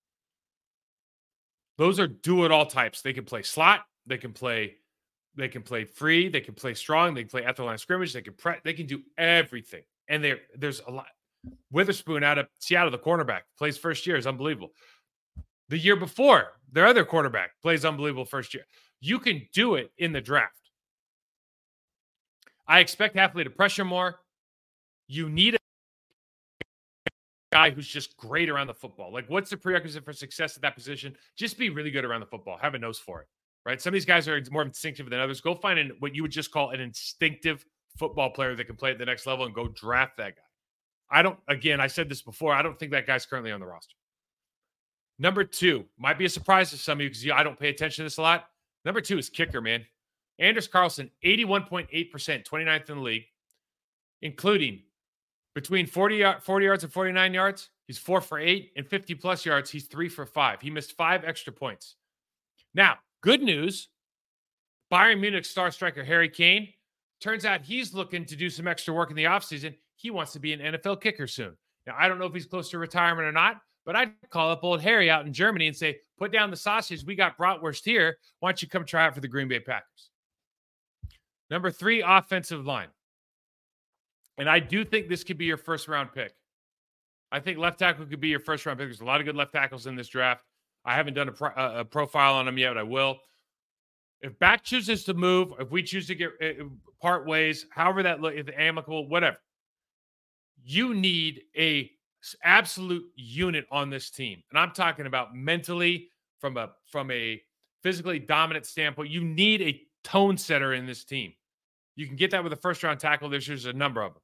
Those are do-it-all types. They can play slot. They can play They can play free. They can play strong. They can play at the line of scrimmage. They can pre- They can do everything. And there, there's a lot. Witherspoon out of Seattle, the cornerback, plays first year, is unbelievable. The year before, their other quarterback plays unbelievable first year. You can do it in the draft. I expect Hafley to pressure more. You need a guy who's just great around the football. Like, what's the prerequisite for success at that position? Just be really good around the football. Have a nose for it. Right? Some of these guys are more instinctive than others. Go find an, what you would just call an instinctive football player that can play at the next level and go draft that guy. I don't, again, I said this before, I don't think that guy's currently on the roster. Number two, might be a surprise to some of you because I don't pay attention to this a lot. Number two is kicker, man. Anders Carlson, eighty-one point eight percent, twenty-ninth in the league, including between forty, forty yards and forty-nine yards, he's four for eight, and fifty plus yards, he's three for five. He missed five extra points. Now, good news, Bayern Munich star striker Harry Kane, turns out he's looking to do some extra work in the offseason. He wants to be an N F L kicker soon. Now, I don't know if he's close to retirement or not, but I'd call up old Harry out in Germany and say, put down the sausage. We got bratwurst here. Why don't you come try out for the Green Bay Packers? Number three, offensive line. And I do think this could be your first round pick. I think left tackle could be your first round pick. There's a lot of good left tackles in this draft. I haven't done a, pro, a profile on them yet, but I will. If back chooses to move, if we choose to get uh, part ways, however that look, if amicable, whatever, you need a absolute unit on this team. And I'm talking about mentally, from a from a physically dominant standpoint. You need a tone setter in this team. You can get that with a first round tackle. There's just a number of them.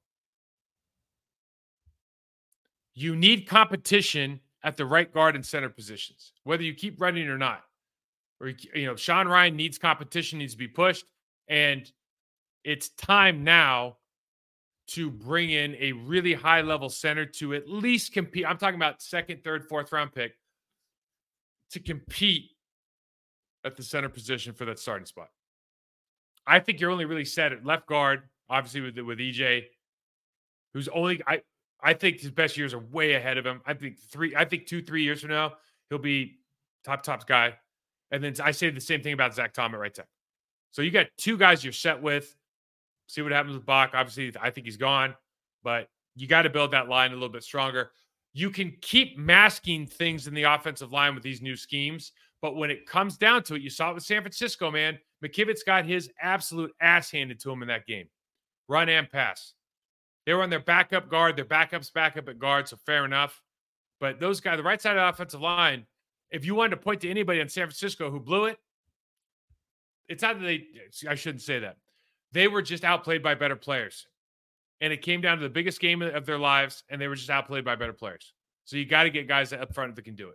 You need competition at the right guard and center positions, whether you keep running or not. Or, you know, Sean Ryan needs competition, needs to be pushed. And it's time now to bring in a really high-level center to at least compete. I'm talking about second, third, fourth round pick to compete at the center position for that starting spot. I think you're only really set at left guard, obviously with, with E J, who's only I, – I think his best years are way ahead of him. I think three, I think two, three years from now, he'll be top, top guy. And then I say the same thing about Zach Tom at right tackle. So you got two guys you're set with. See what happens with Bach. Obviously, I think he's gone, but you got to build that line a little bit stronger. You can keep masking things in the offensive line with these new schemes, but when it comes down to it, you saw it with San Francisco, man. McKivitz got his absolute ass handed to him in that game. Run and pass. They were on their backup guard. Their backup's backup at guard, so fair enough. But those guys, the right side of the offensive line, if you wanted to point to anybody in San Francisco who blew it, it's not that they – I shouldn't say that. They were just outplayed by better players. And it came down to the biggest game of their lives, and they were just outplayed by better players. So you got to get guys up front that can do it.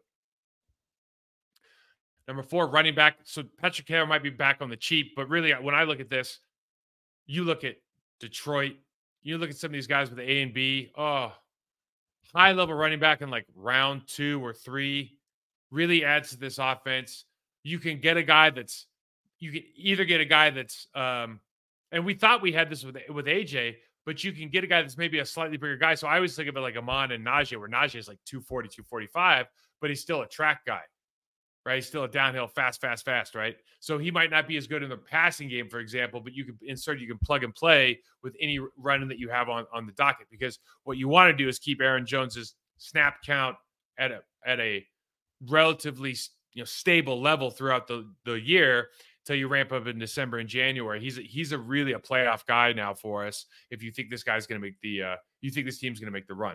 Number four, running back. So Patrick Harris might be back on the cheap, but really when I look at this, you look at Detroit, you look at some of these guys with the A and B, oh, high-level running back in like round two or three really adds to this offense. You can get a guy that's – you can either get a guy that's um, – and we thought we had this with with A J, but you can get a guy that's maybe a slightly bigger guy. So I always think of it like Amon and Najee, where Najee is like two forty, two forty-five, but he's still a track guy, right? He's still a downhill, fast, fast, fast, right? So he might not be as good in the passing game, for example, but you can insert, you can plug and play with any running that you have on, on the docket, because what you want to do is keep Aaron Jones's snap count at a at a relatively, you know, stable level throughout the, the year till you ramp up in December and January. He's a, he's a really a playoff guy now for us. If you think this guy's going to make the, uh, you think this team's going to make the run.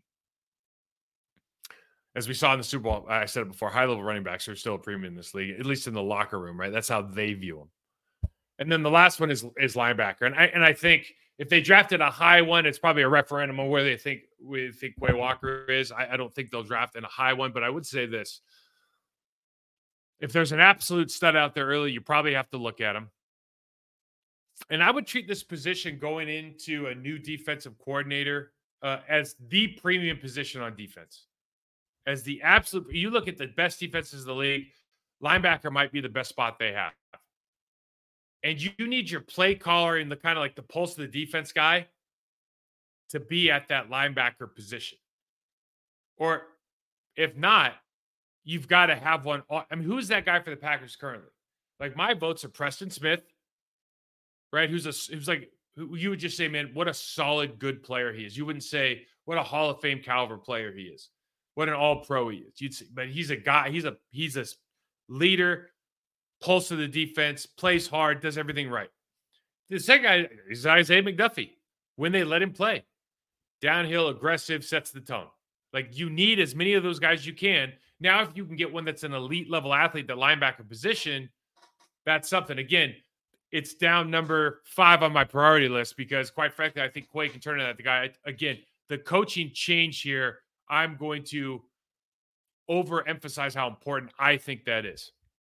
As we saw in the Super Bowl, I said it before, high-level running backs are still a premium in this league, at least in the locker room, right? That's how they view them. And then the last one is is linebacker. And I and I think if they drafted a high one, it's probably a referendum on where they think we think Quay Walker is. I, I don't think they'll draft in a high one, but I would say this. If there's an absolute stud out there early, you probably have to look at him. And I would treat this position going into a new defensive coordinator uh, as the premium position on defense. As the absolute, you look at the best defenses of the league, linebacker might be the best spot they have. And you need your play caller and the kind of like the pulse of the defense guy to be at that linebacker position. Or if not, you've got to have one. I mean, who's that guy for the Packers currently? Like my votes are Preston Smith, right? Who's a, who's like, who you would just say, man, what a solid, good player he is. You wouldn't say what a Hall of Fame caliber player he is. What an all-pro he is. You'd say, but he's a guy, he's a he's a leader, pulse of the defense, plays hard, does everything right. The second guy is Isaiah McDuffie. When they let him play, downhill, aggressive, sets the tone. Like you need as many of those guys as you can. Now, if you can get one that's an elite level athlete, the linebacker position, that's something. Again, it's down number five on my priority list because, quite frankly, I think Quay can turn into that guy. Again, the coaching change here, I'm going to overemphasize how important I think that is.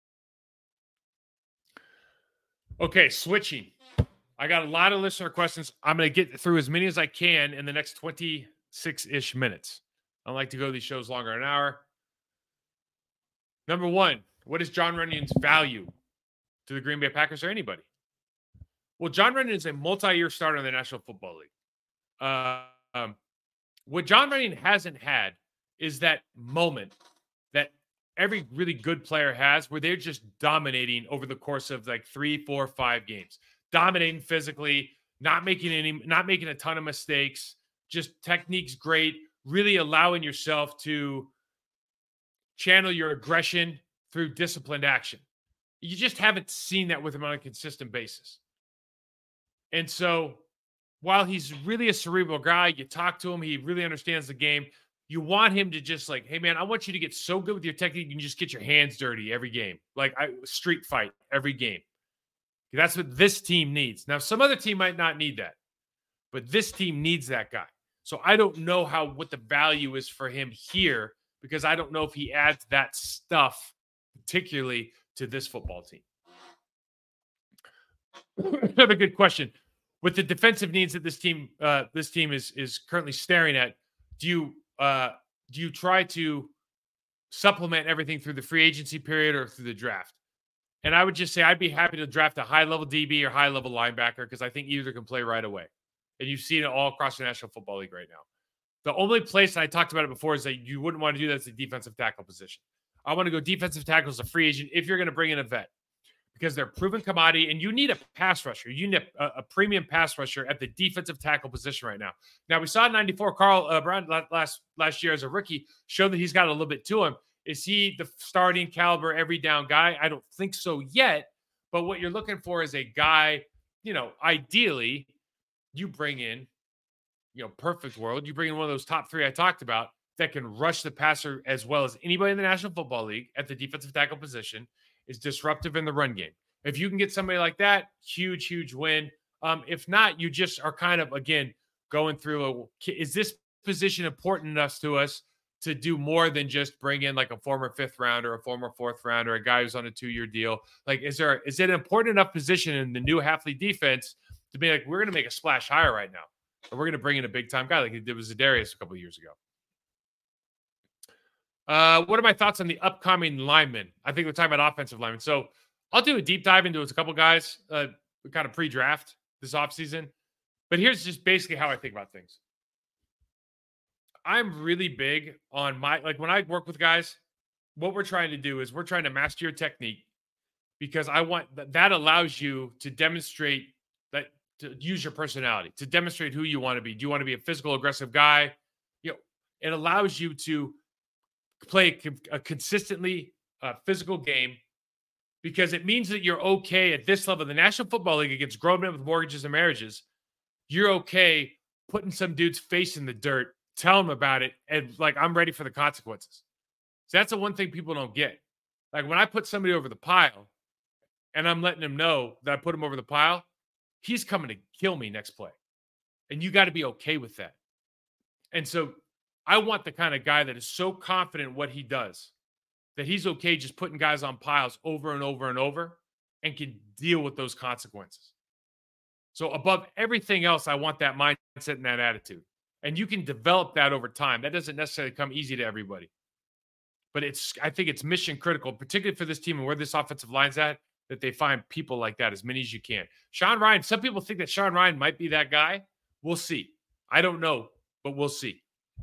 Okay, switching. I got a lot of listener questions. I'm going to get through as many as I can in the next twenty-six-ish minutes. I like to go these shows longer than an hour. Number one, what is Jon Runyon's value to the Green Bay Packers or anybody? Well, Jon Runyon is a multi-year starter in the National Football League. Uh, um, what Jon Runyon hasn't had is that moment that every really good player has where they're just dominating over the course of like three, four, five games. Dominating physically, not making any, not making a ton of mistakes, just technique's great, really allowing yourself to channel your aggression through disciplined action. You just haven't seen that with him on a consistent basis. And so while he's really a cerebral guy, you talk to him, he really understands the game. You want him to just like, hey, man, I want you to get so good with your technique, you can just get your hands dirty every game. Like I, street fight every game. That's what this team needs. Now, some other team might not need that, but this team needs that guy. So I don't know how what the value is for him here because I don't know if he adds that stuff particularly to this football team. Another good question. With the defensive needs that this team uh, this team is is currently staring at, do you uh, do you try to supplement everything through the free agency period or through the draft? And I would just say I'd be happy to draft a high-level D B or high-level linebacker because I think either can play right away. And you've seen it all across the National Football League right now. The only place, and I talked about it before, is that you wouldn't want to do that as the defensive tackle position. I want to go defensive tackle as a free agent if you're going to bring in a vet because they're proven commodity, and you need a pass rusher. You need a, a premium pass rusher at the defensive tackle position right now. Now, we saw ninety-four Carl uh, Brown last, last year as a rookie show that he's got a little bit to him. Is he the starting caliber every down guy? I don't think so yet. But what you're looking for is a guy, you know, ideally you bring in, you know, perfect world. You bring in one of those top three I talked about that can rush the passer as well as anybody in the National Football League at the defensive tackle position, is disruptive in the run game. If you can get somebody like that, huge, huge win. Um, if not, you just are kind of, again, going through a, is this position important enough to us to do more than just bring in like a former fifth rounder, a former fourth rounder, a guy who's on a two-year deal? Like, is there, is it an important enough position in the new Hafley defense to be like, we're going to make a splash higher right now, or we're going to bring in a big-time guy like he did with Za'Darius a couple of years ago? Uh, what are my thoughts on the upcoming linemen? I think we're talking about offensive linemen. So I'll do a deep dive into a couple guys, uh, kind of pre-draft this offseason. But here's just basically how I think about things. I'm really big on my, like when I work with guys, what we're trying to do is we're trying to master your technique because I want that, that allows you to demonstrate that, to use your personality, to demonstrate who you want to be. Do you want to be a physical, aggressive guy? You know, it allows you to play a consistently uh, physical game because it means that you're okay at this level. The National Football League against grown men with mortgages and marriages, you're okay putting some dude's face in the dirt, tell him about it, and like, I'm ready for the consequences. So that's the one thing people don't get. Like when I put somebody over the pile and I'm letting him know that I put him over the pile, he's coming to kill me next play. And you got to be okay with that. And so I want the kind of guy that is so confident in what he does that he's okay just putting guys on piles over and over and over and can deal with those consequences. So above everything else, I want that mindset and that attitude. And you can develop that over time. That doesn't necessarily come easy to everybody. But it's, I think it's mission critical, particularly for this team and where this offensive line's at, that they find people like that, as many as you can. Sean Rhyan, some people think that Sean Rhyan might be that guy. We'll see. I don't know, but we'll see.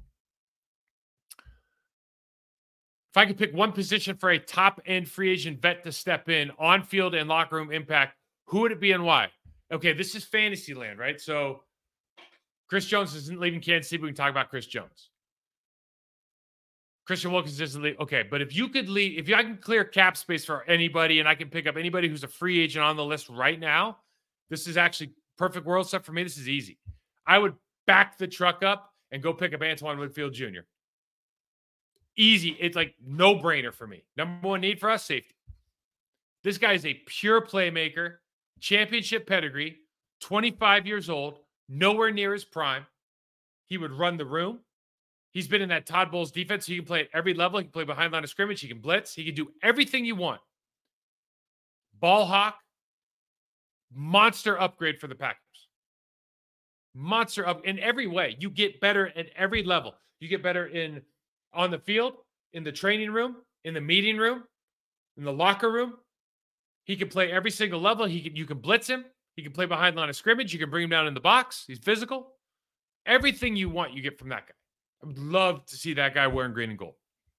If I could pick one position for a top-end free agent vet to step in, on-field and locker room impact, who would it be and why? Okay, this is fantasy land, right? So Chris Jones isn't leaving Kansas City. We can talk about Chris Jones. Christian Wilkins isn't leaving. Okay, but if you could leave, if I can clear cap space for anybody and I can pick up anybody who's a free agent on the list right now, this is actually perfect world stuff for me. This is easy. I would back the truck up and go pick up Antoine Winfield Junior Easy. It's like no-brainer for me. Number one need for us, safety. This guy is a pure playmaker, championship pedigree, twenty-five years old, nowhere near his prime. He would run the room. He's been in that Todd Bowles defense, so he can play at every level. He can play behind line of scrimmage. He can blitz. He can do everything you want. Ball hawk, monster upgrade for the Packers. Monster up in every way. You get better at every level. You get better in on the field, in the training room, in the meeting room, in the locker room. He can play every single level. He can, you can blitz him. He can play behind line of scrimmage. You can bring him down in the box. He's physical. Everything you want, you get from that guy. I would love to see that guy wearing green and gold.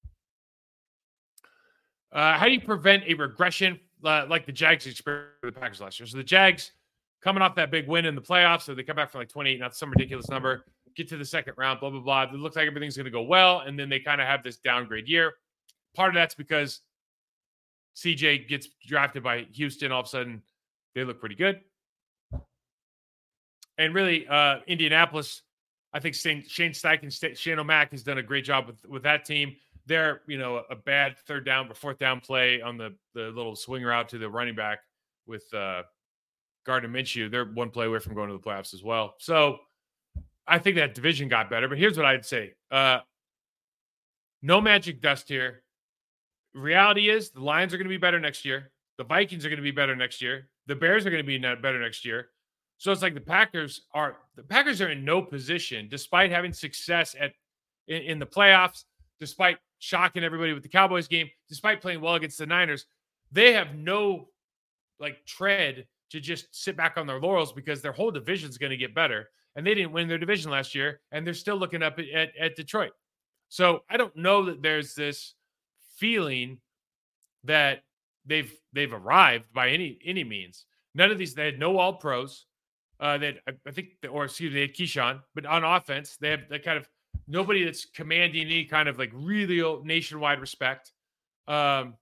Uh, how do you prevent a regression uh, like the Jags experienced with the Packers last year? So the Jags coming off that big win in the playoffs, so they come back from like twenty-eight, not some ridiculous number, get to the second round, blah, blah, blah. It looks like everything's going to go well, and then they kind of have this downgrade year. Part of that's because C J gets drafted by Houston. All of a sudden, they look pretty good. And really, uh, Indianapolis, I think Shane Steichen, Shane O'Mac has done a great job with, with that team. They're, you know, a bad third down or fourth down play on the, the little swing route to the running back with uh, Gardner Minshew. They're one play away from going to the playoffs as well. So I think that division got better. But here's what I'd say. Uh, no magic dust here. Reality is the Lions are going to be better next year. The Vikings are going to be better next year. The Bears are going to be better next year. So it's like the Packers are the Packers are in no position, despite having success at in, in the playoffs, despite shocking everybody with the Cowboys game, despite playing well against the Niners. They have no like tread to just sit back on their laurels because their whole division is going to get better. And they didn't win their division last year, and they're still looking up at, at, at Detroit. So I don't know that there's this feeling that they've they've arrived by any any means. None of these, they had no all pros. Uh, that I think, or excuse me, they had Keyshawn, but on offense, they have that kind of nobody that's commanding any kind of like really nationwide respect. Um,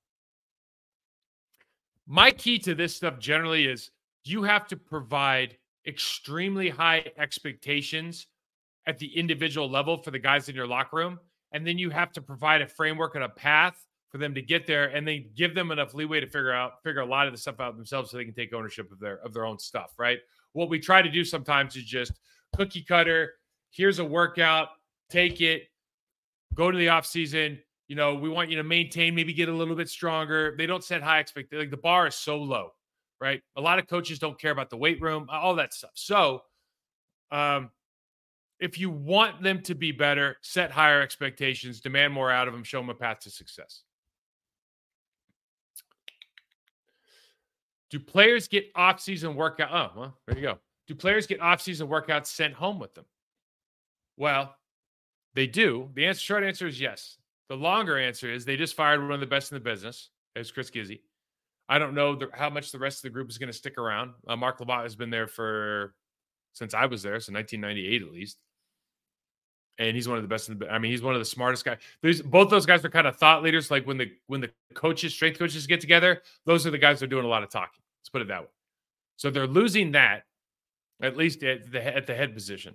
my key to this stuff generally is you have to provide extremely high expectations at the individual level for the guys in your locker room. And then you have to provide a framework and a path for them to get there, and then give them enough leeway to figure out, figure a lot of the stuff out themselves so they can take ownership of their, of their own stuff. Right. What we try to do sometimes is just cookie cutter. Here's a workout, take it, go to the off season. You know, we want you to maintain, maybe get a little bit stronger. They don't set high expectations. Like the bar is so low, right? A lot of coaches don't care about the weight room, all that stuff. So um, if you want them to be better, set higher expectations, demand more out of them, show them a path to success. Do players get off-season workout? Oh, well, there you go. Do players get off-season workouts sent home with them? Well, they do. The answer, short answer is yes. The longer answer is they just fired one of the best in the business, as Chris Gizzi. I don't know the, how much the rest of the group is going to stick around. Uh, Mark Labat has been there for since I was there, so nineteen ninety-eight at least. And he's one of the best in the, I mean, he's one of the smartest guys. There's both those guys are kind of thought leaders. Like when the when the coaches, strength coaches get together, those are the guys that are doing a lot of talking. Let's put it that way. So they're losing that, at least at the at the head position.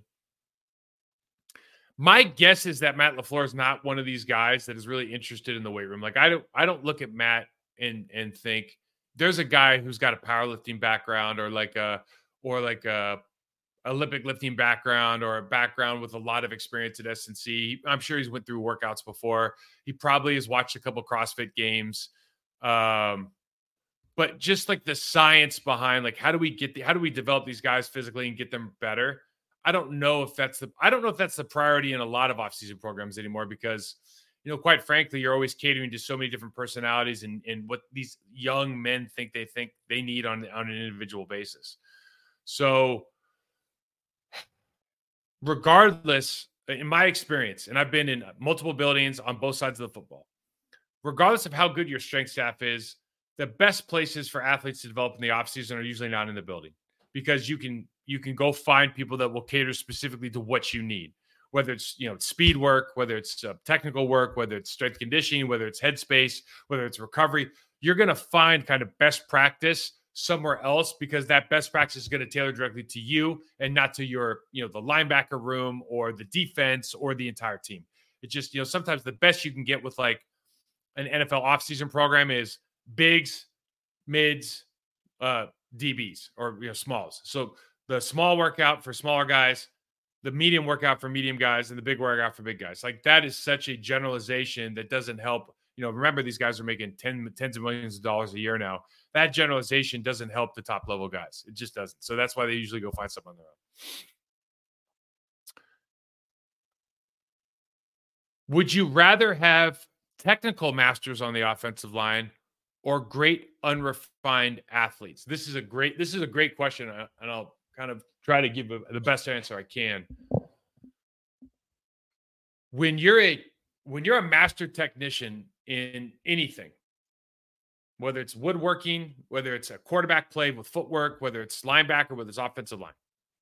My guess is that Matt LaFleur is not one of these guys that is really interested in the weight room. Like I don't I don't look at Matt and and think there's a guy who's got a powerlifting background or like a or like a Olympic lifting background or a background with a lot of experience at S and C. I'm sure he's went through workouts before. He probably has watched a couple CrossFit games. Um, but just like the science behind, like, how do we get the, how do we develop these guys physically and get them better? I don't know if that's the, I don't know if that's the priority in a lot of off-season programs anymore, because, you know, quite frankly, you're always catering to so many different personalities and, and what these young men think they think they need on, on an individual basis. So, regardless, in my experience, and I've been in multiple buildings on both sides of the football, regardless of how good your strength staff is, the best places for athletes to develop in the offseason are usually not in the building, because you can you can go find people that will cater specifically to what you need, whether it's, you know, speed work, whether it's uh, technical work, whether it's strength conditioning, whether it's headspace, whether it's recovery. You're going to find kind of best practice somewhere else, because that best practice is going to tailor directly to you and not to your, you know, the linebacker room or the defense or the entire team. It's just, you know, sometimes the best you can get with like an N F L offseason program is bigs, mids, uh, D Bs, or, you know, smalls. So the small workout for smaller guys, the medium workout for medium guys, and the big workout for big guys. Like, that is such a generalization that doesn't help. You know, remember, these guys are making ten, tens of millions of dollars a year now. That generalization doesn't help the top level guys. It just doesn't. So that's why they usually go find something on their own. Would you rather have technical masters on the offensive line or great unrefined athletes? This is a great, this is a great question, and I'll kind of try to give a, the best answer I can. When you're a when you're a master technician in anything, whether it's woodworking, whether it's a quarterback play with footwork, whether it's linebacker, whether it's offensive line,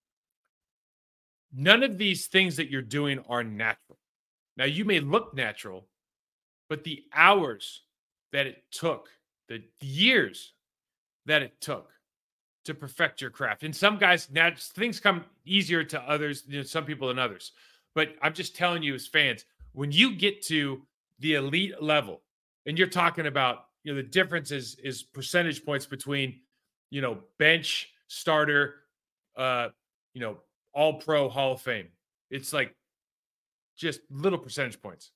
none of these things that you're doing are natural. Now, you may look natural, but the hours that it took, the years that it took to perfect your craft. And some guys, nat- things come easier to others, you know, some people than others. But I'm just telling you as fans, when you get to the elite level, and you're talking about, you know, the difference is, is percentage points between, you know, bench, starter, uh, you know, all pro, Hall of Fame. It's like just little percentage points.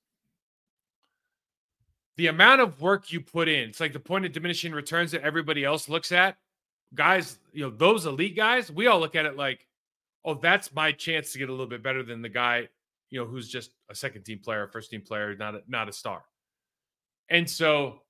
The amount of work you put in, it's like the point of diminishing returns that everybody else looks at. Guys, you know, those elite guys, we all look at it like, oh, that's my chance to get a little bit better than the guy, you know, who's just a second team player, first team player, not a, not a star. And so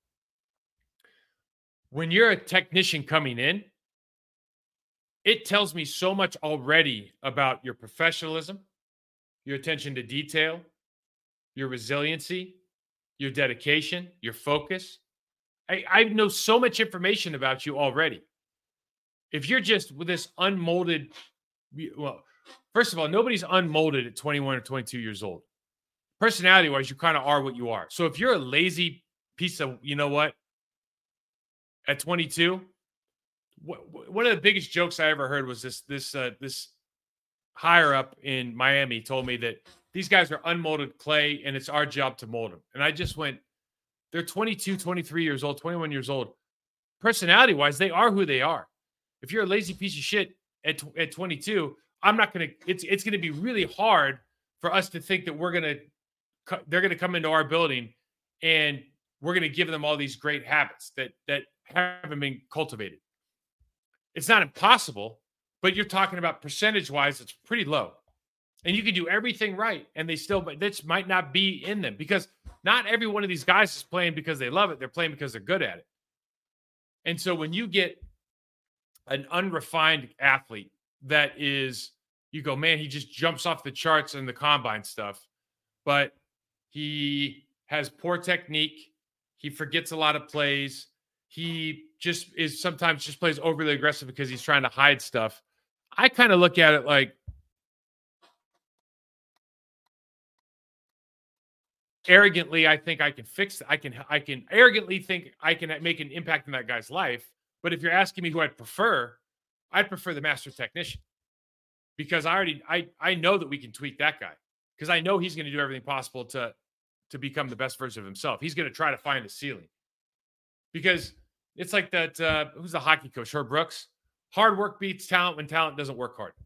when you're a technician coming in, it tells me so much already about your professionalism, your attention to detail, your resiliency, your dedication, your focus. I, I know so much information about you already. If you're just with this unmolded, well, first of all, nobody's unmolded at twenty-one or twenty-two years old. Personality-wise, you kind of are what you are. So if you're a lazy piece of, you know what, at twenty-two, wh- one of the biggest jokes I ever heard was this, this, uh, this higher up in Miami told me that these guys are unmolded clay and it's our job to mold them. And I just went, they're twenty-two, twenty-three years old, twenty-one years old. Personality-wise, they are who they are. If you're a lazy piece of shit at, at twenty-two, I'm not going to, it's, it's going to be really hard for us to think that we're going to, they're going to come into our building and we're going to give them all these great habits that, that haven't been cultivated. It's not impossible, but you're talking about percentage wise, it's pretty low. And you can do everything right, and they still, but this might not be in them, because not every one of these guys is playing because they love it. They're playing because they're good at it. And so when you get an unrefined athlete that is, you go, man, he just jumps off the charts in the combine stuff, but he has poor technique. He forgets a lot of plays. He just is sometimes just plays overly aggressive because he's trying to hide stuff. I kind of look at it like, arrogantly, I think I can fix I can I can arrogantly think I can make an impact in that guy's life. But if you're asking me who I'd prefer, I'd prefer the master technician, because I already I I know that we can tweak that guy, because I know he's going to do everything possible to to become the best version of himself. He's going to try to find a ceiling, because it's like that. Uh, who's the hockey coach? Herb Brooks. Hard work beats talent when talent doesn't work hard.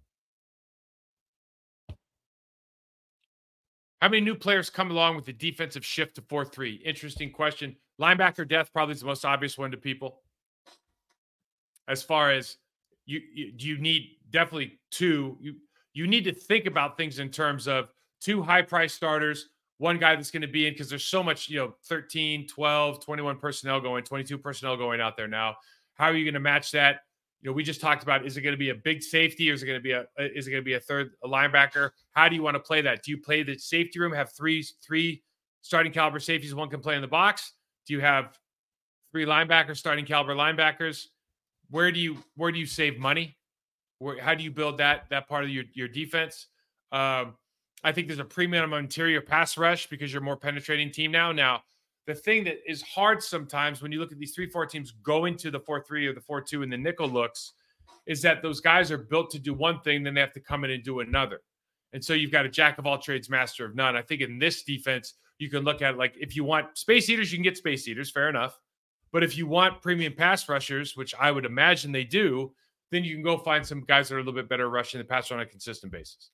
How many new players come along with the defensive shift to four three? Interesting question. Linebacker depth probably is the most obvious one to people. As far as you, you, you need definitely two. You, you need to think about things in terms of two high-priced starters, one guy that's going to be in, because there's so much, you know, thirteen, twelve, twenty-one personnel going, twenty-two personnel going out there now. How are you going to match that? You know, we just talked about, is it going to be a big safety, or is it going to be a is it going to be a third a linebacker? How do you want to play that? Do you play the safety room, have three three starting caliber safeties, one can play in the box? Do you have three linebackers, starting caliber linebackers? Where do you where do you save money? Where, how do you build that that part of your your defense? Um, I think there's a premium on interior pass rush, because you're a more penetrating team now. Now, the thing that is hard sometimes when you look at these three four teams going to the four three or the four two in the nickel looks, is that those guys are built to do one thing, then they have to come in and do another. And so you've got a jack of all trades, master of none. I think in this defense, you can look at it like, if you want space eaters, you can get space eaters, fair enough. But if you want premium pass rushers, which I would imagine they do, then you can go find some guys that are a little bit better rushing the pass on a consistent basis.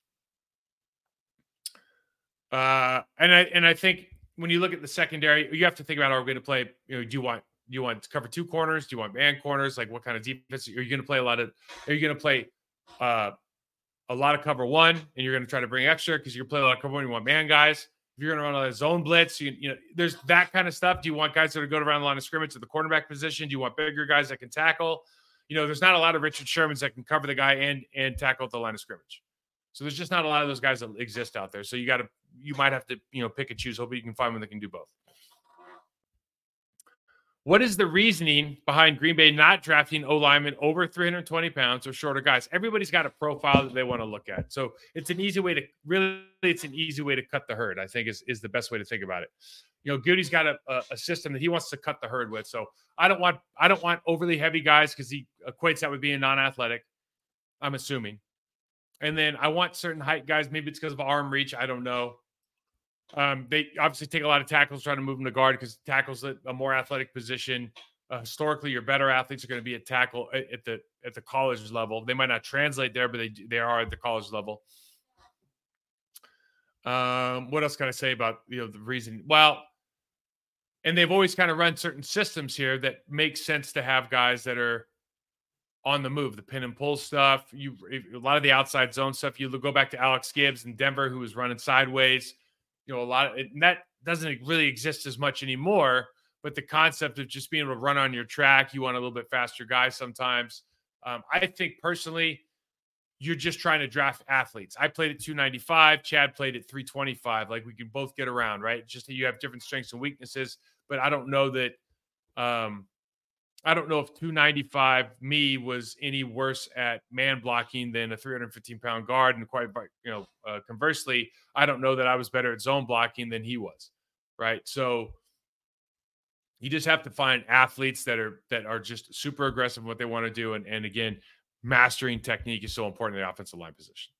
Uh, and I and I think when you look at the secondary, you have to think about, are we going to play, you know, do you want, do you want to cover two corners? Do you want man corners? Like, what kind of defense are you going to play? A lot of, are you going to play uh, a lot of cover one, and you're going to try to bring extra because you're going to play a lot of cover one, you want man guys. If you're going to run a lot of zone blitz, you, you know, there's that kind of stuff. Do you want guys that are going to go around the line of scrimmage at the quarterback position? Do you want bigger guys that can tackle? You know, there's not a lot of Richard Shermans that can cover the guy and, and tackle at the line of scrimmage. So there's just not a lot of those guys that exist out there. So you got to, you might have to, you know, pick and choose. Hopefully you can find one that can do both. What is the reasoning behind Green Bay not drafting O-linemen over three hundred twenty pounds or shorter guys? Everybody's got a profile that they want to look at. So it's an easy way to really, it's an easy way to cut the herd, I think is, is the best way to think about it. You know, Goody's got a, a, a system that he wants to cut the herd with. So I don't want, I don't want overly heavy guys, because he equates that with being non-athletic, I'm assuming. And then I want certain height guys. Maybe it's because of arm reach. I don't know. Um, they obviously take a lot of tackles, trying to move them to guard, because tackles at a more athletic position. Uh, historically, your better athletes are going to be at tackle at, at the at the college level. They might not translate there, but they they are at the college level. Um, what else can I say about, you know, the reason? Well, and they've always kind of run certain systems here that make sense to have guys that are on the move, the pin and pull stuff. You a lot of the outside zone stuff. You go back to Alex Gibbs in Denver, who was running sideways. You know, a lot of it, and that doesn't really exist as much anymore. But the concept of just being able to run on your track, you want a little bit faster guys sometimes. Um, I think personally, you're just trying to draft athletes. I played at two ninety-five. Chad played at three twenty-five. Like, we can both get around, right? Just that you have different strengths and weaknesses. But I don't know that. Um, I don't know if two ninety-five me was any worse at man blocking than a three hundred fifteen pound guard. And quite, you know, uh, conversely, I don't know that I was better at zone blocking than he was. Right. So you just have to find athletes that are, that are just super aggressive in what they want to do. And, and again, mastering technique is so important in the offensive line position.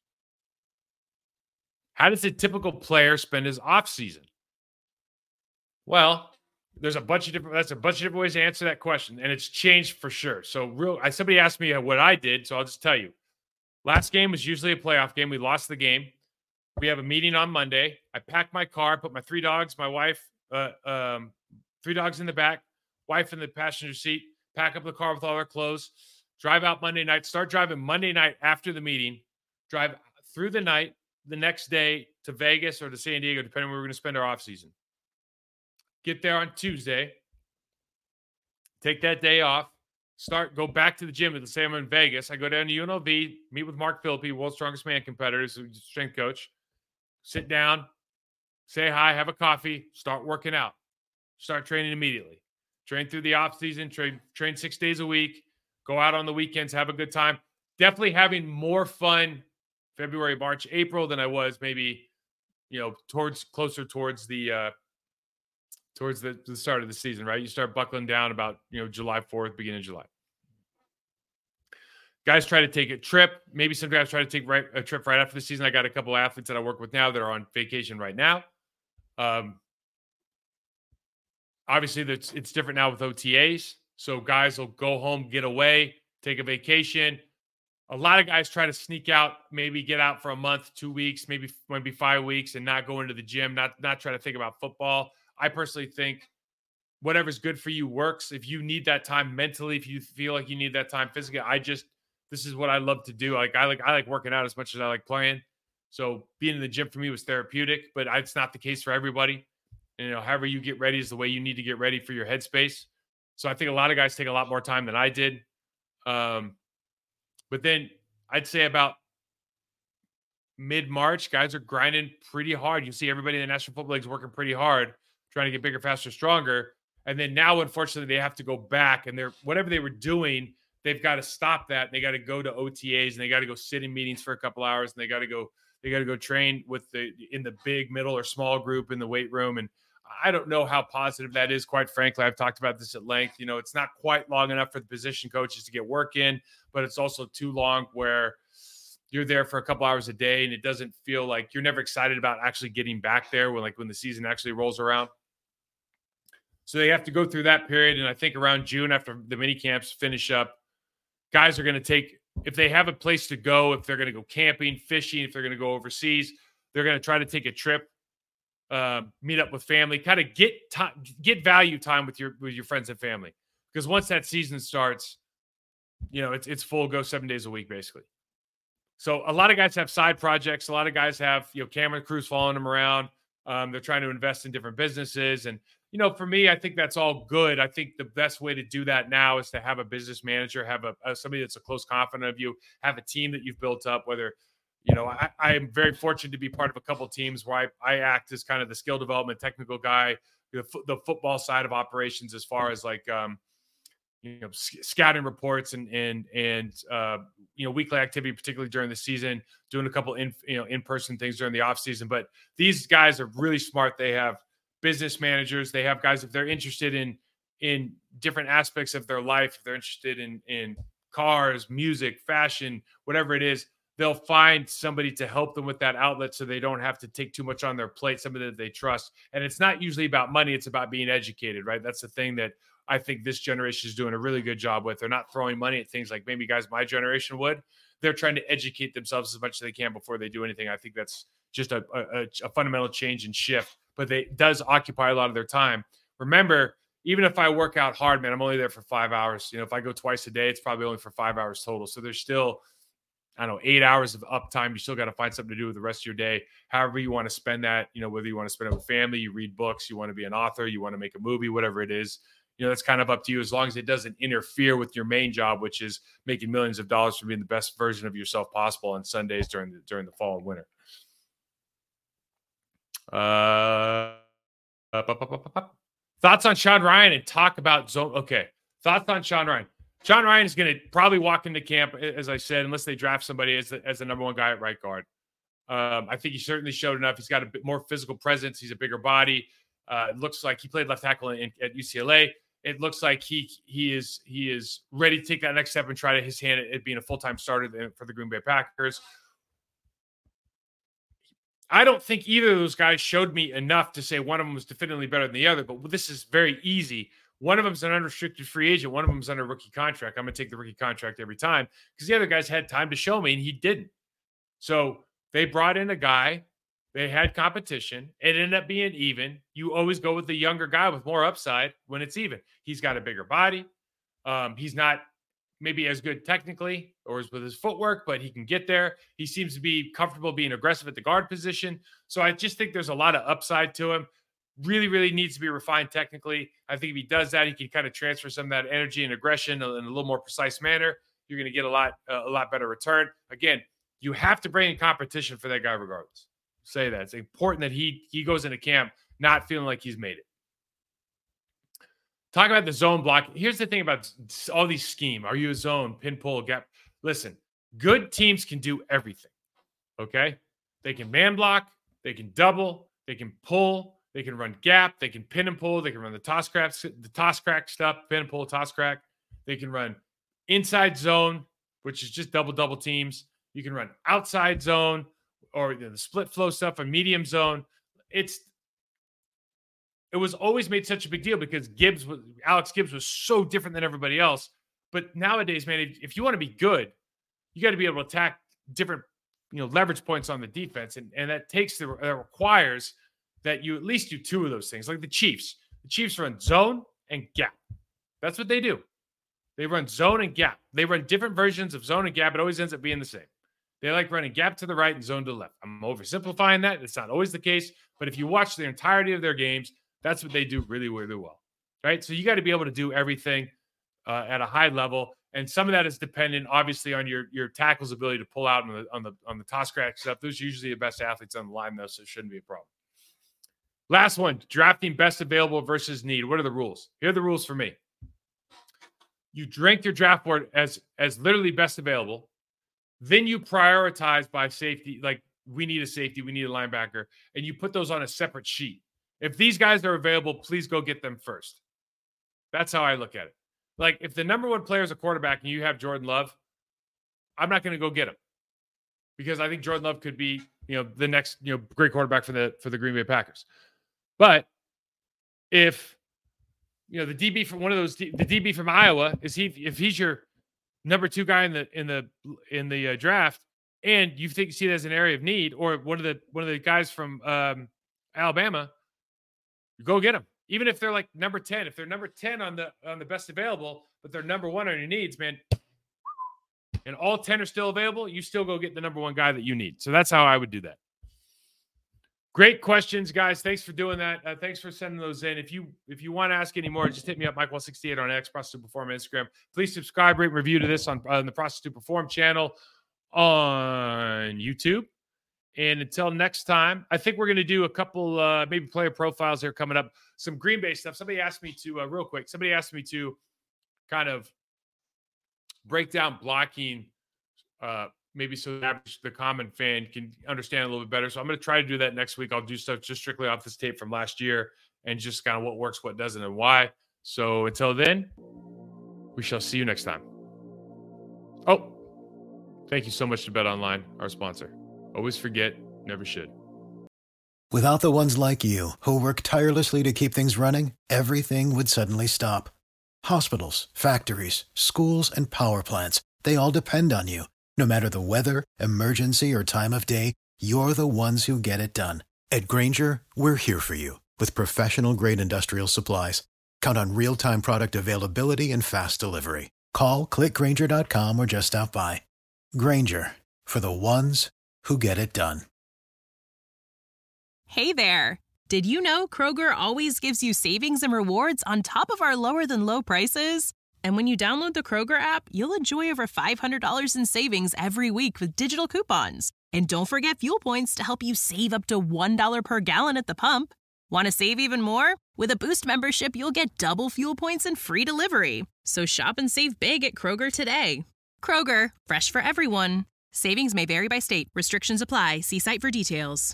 How does a typical player spend his off season? Well, There's a bunch of different, that's a bunch of different ways to answer that question. And it's changed for sure. So real, I, somebody asked me what I did. So I'll just tell you, last game was usually a playoff game. We lost the game. We have a meeting on Monday. I packed my car, put my three dogs, my wife, uh, um, three dogs in the back, wife in the passenger seat, pack up the car with all our clothes, drive out Monday night, start driving Monday night after the meeting, drive through the night, the next day to Vegas or to San Diego, depending on where we're going to spend our off season. Get there on Tuesday, take that day off, start, go back to the gym. Let's say I'm in Vegas. I go down to U N L V, meet with Mark Phillippe, world's strongest man competitors, strength coach, sit down, say hi, have a coffee, start working out, start training immediately. Train through the off season, train, train six days a week, go out on the weekends, have a good time. Definitely having more fun February, March, April than I was maybe, you know, towards closer towards the, uh, towards the, the start of the season, right? You start buckling down about, you know, July fourth, beginning of July. Guys try to take a trip. Maybe some guys try to take right, a trip right after the season. I got a couple of athletes that I work with now that are on vacation right now. Um, obviously, that's it's different now with O T As. So guys will go home, get away, take a vacation. A lot of guys try to sneak out, maybe get out for a month, two weeks, maybe maybe five weeks, and not go into the gym, not not try to think about football. I personally think whatever's good for you works. If you need that time mentally, if you feel like you need that time physically, I just this is what I love to do. Like I like I like working out as much as I like playing. So being in the gym for me was therapeutic, but it's not the case for everybody. And, you know, however you get ready is the way you need to get ready for your headspace. So I think a lot of guys take a lot more time than I did. Um, but then I'd say about mid-March, guys are grinding pretty hard. You see everybody in the National Football League is working pretty hard, trying to get bigger, faster, stronger. And then now, unfortunately, they have to go back and they're whatever they were doing, they've got to stop that. They got to go to O T As and they got to go sit in meetings for a couple hours and they got to go, they got to go train with the in the big, middle, or small group in the weight room. And I don't know how positive that is, quite frankly. I've talked about this at length. You know, it's not quite long enough for the position coaches to get work in, but it's also too long where you're there for a couple hours a day and it doesn't feel like you're never excited about actually getting back there when like when the season actually rolls around. So they have to go through that period. And I think around June, after the mini camps finish up, guys are going to take, if they have a place to go, if they're going to go camping, fishing, if they're going to go overseas, they're going to try to take a trip, uh, meet up with family, kind of get time, get value time with your, with your friends and family. Because once that season starts, you know, it's, it's full go seven days a week, basically. So a lot of guys have side projects. A lot of guys have, you know, camera crews following them around. Um, they're trying to invest in different businesses. And, you know, for me, I think that's all good. I think the best way to do that now is to have a business manager, have a, a somebody that's a close confidant of you, have a team that you've built up, whether, you know, I, I am very fortunate to be part of a couple of teams where I, I act as kind of the skill development technical guy, the, the football side of operations, as far as like, um, you know, scouting reports and, and, and, uh, you know, weekly activity, particularly during the season, doing a couple in, you know, in-person things during the off season. But these guys are really smart. They have business managers. They have guys, if they're interested in, in different aspects of their life, if they're interested in, in cars, music, fashion, whatever it is, they'll find somebody to help them with that outlet so they don't have to take too much on their plate, somebody that they trust. And it's not usually about money. It's about being educated, right? That's the thing that I think this generation is doing a really good job with. They're not throwing money at things like maybe guys my generation would. They're trying to educate themselves as much as they can before they do anything. I think that's just a, a, a fundamental change and shift, but they, it does occupy a lot of their time. Remember, even if I work out hard, man, I'm only there for five hours. You know, if I go twice a day, it's probably only for five hours total. So there's still, I don't know, eight hours of uptime. You still got to find something to do with the rest of your day. However you want to spend that, you know, whether you want to spend it with family, you read books, you want to be an author, you want to make a movie, whatever it is, you know, that's kind of up to you, as long as it doesn't interfere with your main job, which is making millions of dollars from being the best version of yourself possible on Sundays during the, during the fall and winter. Uh, thoughts on Sean Rhyan and talk about zone. Okay. Thoughts on Sean Rhyan. Sean Rhyan is going to probably walk into camp, as I said, unless they draft somebody as the, as the number one guy at right guard. Um, I think he certainly showed enough. He's got a bit more physical presence. He's a bigger body. Uh, it looks like he played left tackle in, at U C L A. It looks like he he is he is ready to take that next step and try to his hand at, at being a full-time starter for the Green Bay Packers. I don't think either of those guys showed me enough to say one of them was definitively better than the other, but this is very easy. One of them is an unrestricted free agent. One of them is under a rookie contract. I'm going to take the rookie contract every time because the other guys had time to show me, and he didn't. So they brought in a guy. They had competition. It ended up being even. You always go with the younger guy with more upside when it's even. He's got a bigger body. Um, he's not maybe as good technically or with his footwork, but he can get there. He seems to be comfortable being aggressive at the guard position. So I just think there's a lot of upside to him. Really, really needs to be refined technically. I think if he does that, he can kind of transfer some of that energy and aggression in a little more precise manner. You're going to get a lot, uh, a lot better return. Again, you have to bring in competition for that guy regardless. Say that. It's important that he he goes into camp not feeling like he's made it. Talk about the zone block. Here's the thing about all these scheme. Are you a zone, pin, pull, gap? Listen, good teams can do everything, okay? They can man block. They can double. They can pull. They can run gap. They can pin and pull. They can run the toss crack, the toss crack stuff, pin and pull, toss crack. They can run inside zone, which is just double, double teams. You can run outside zone or you know, the split flow stuff, a medium zone. It's It was always made such a big deal because Gibbs was Alex Gibbs was so different than everybody else. But nowadays, man, if, if you want to be good, you got to be able to attack different, you know, leverage points on the defense, and and that takes the that requires that you at least do two of those things. Like the Chiefs, the Chiefs run zone and gap. That's what they do. They run zone and gap. They run different versions of zone and gap. It always ends up being the same. They like running gap to the right and zone to the left. I'm oversimplifying that. It's not always the case, but if you watch the entirety of their games, that's what they do really, really well, right? So you got to be able to do everything uh, at a high level, and some of that is dependent, obviously, on your your tackle's ability to pull out on the on the on the toss crack stuff. Those are usually the best athletes on the line, though, so it shouldn't be a problem. Last one: drafting best available versus need. What are the rules? Here are the rules for me. You rank your draft board as as literally best available. Then you prioritize by safety, like we need a safety, we need a linebacker, and you put those on a separate sheet. If these guys are available, please go get them first. That's how I look at it. Like, if the number one player is a quarterback and you have Jordan Love, I'm not going to go get him because I think Jordan Love could be, you know, the next, you know, great quarterback for the for the Green Bay Packers. But if, you know, the D B from one of those, the D B from Iowa is he, if he's your number two guy in the in the in the uh, draft, and you think you see it as an area of need, or one of the one of the guys from um, Alabama. Go get them. Even if they're like number ten, if they're number ten on the on the best available, but they're number one on your needs, man, and all ten are still available, you still go get the number one guy that you need. So that's how I would do that. Great questions, guys. Thanks for doing that. Uh, thanks for sending those in. If you if you want to ask any more, just hit me up, Mike Wall sixty-eight on X, Process to Perform Instagram. Please subscribe, rate, and review to this on, on the Process to Perform channel on YouTube. And until next time, I think we're going to do a couple, uh, maybe player profiles here coming up. Some Green Bay stuff. Somebody asked me to, uh, real quick, somebody asked me to kind of break down blocking, uh, maybe so the average, the common fan can understand a little bit better. So I'm going to try to do that next week. I'll do stuff just strictly off this tape from last year and just kind of what works, what doesn't, and why. So until then, we shall see you next time. Oh, thank you so much to Bet Online, our sponsor. Always forget, never should. Without the ones like you, who work tirelessly to keep things running, everything would suddenly stop. Hospitals, factories, schools, and power plants, they all depend on you. No matter the weather, emergency, or time of day, you're the ones who get it done. At Grainger, we're here for you with professional-grade industrial supplies. Count on real-time product availability and fast delivery. Call, click Grainger dot com, or just stop by. Grainger, for the ones who get it done. Hey there. Did you know Kroger always gives you savings and rewards on top of our lower than low prices? And when you download the Kroger app, you'll enjoy over five hundred dollars in savings every week with digital coupons. And don't forget fuel points to help you save up to one dollar per gallon at the pump. Want to save even more? With a Boost membership, you'll get double fuel points and free delivery. So shop and save big at Kroger today. Kroger, fresh for everyone. Savings may vary by state. Restrictions apply. See site for details.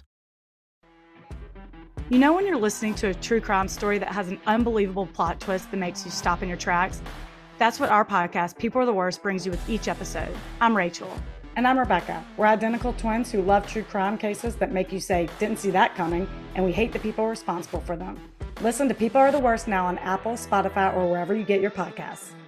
You know when you're listening to a true crime story that has an unbelievable plot twist that makes you stop in your tracks? That's what our podcast, People Are the Worst, brings you with each episode. I'm Rachel. And I'm Rebecca. We're identical twins who love true crime cases that make you say, didn't see that coming, and we hate the people responsible for them. Listen to People Are the Worst now on Apple, Spotify, or wherever you get your podcasts.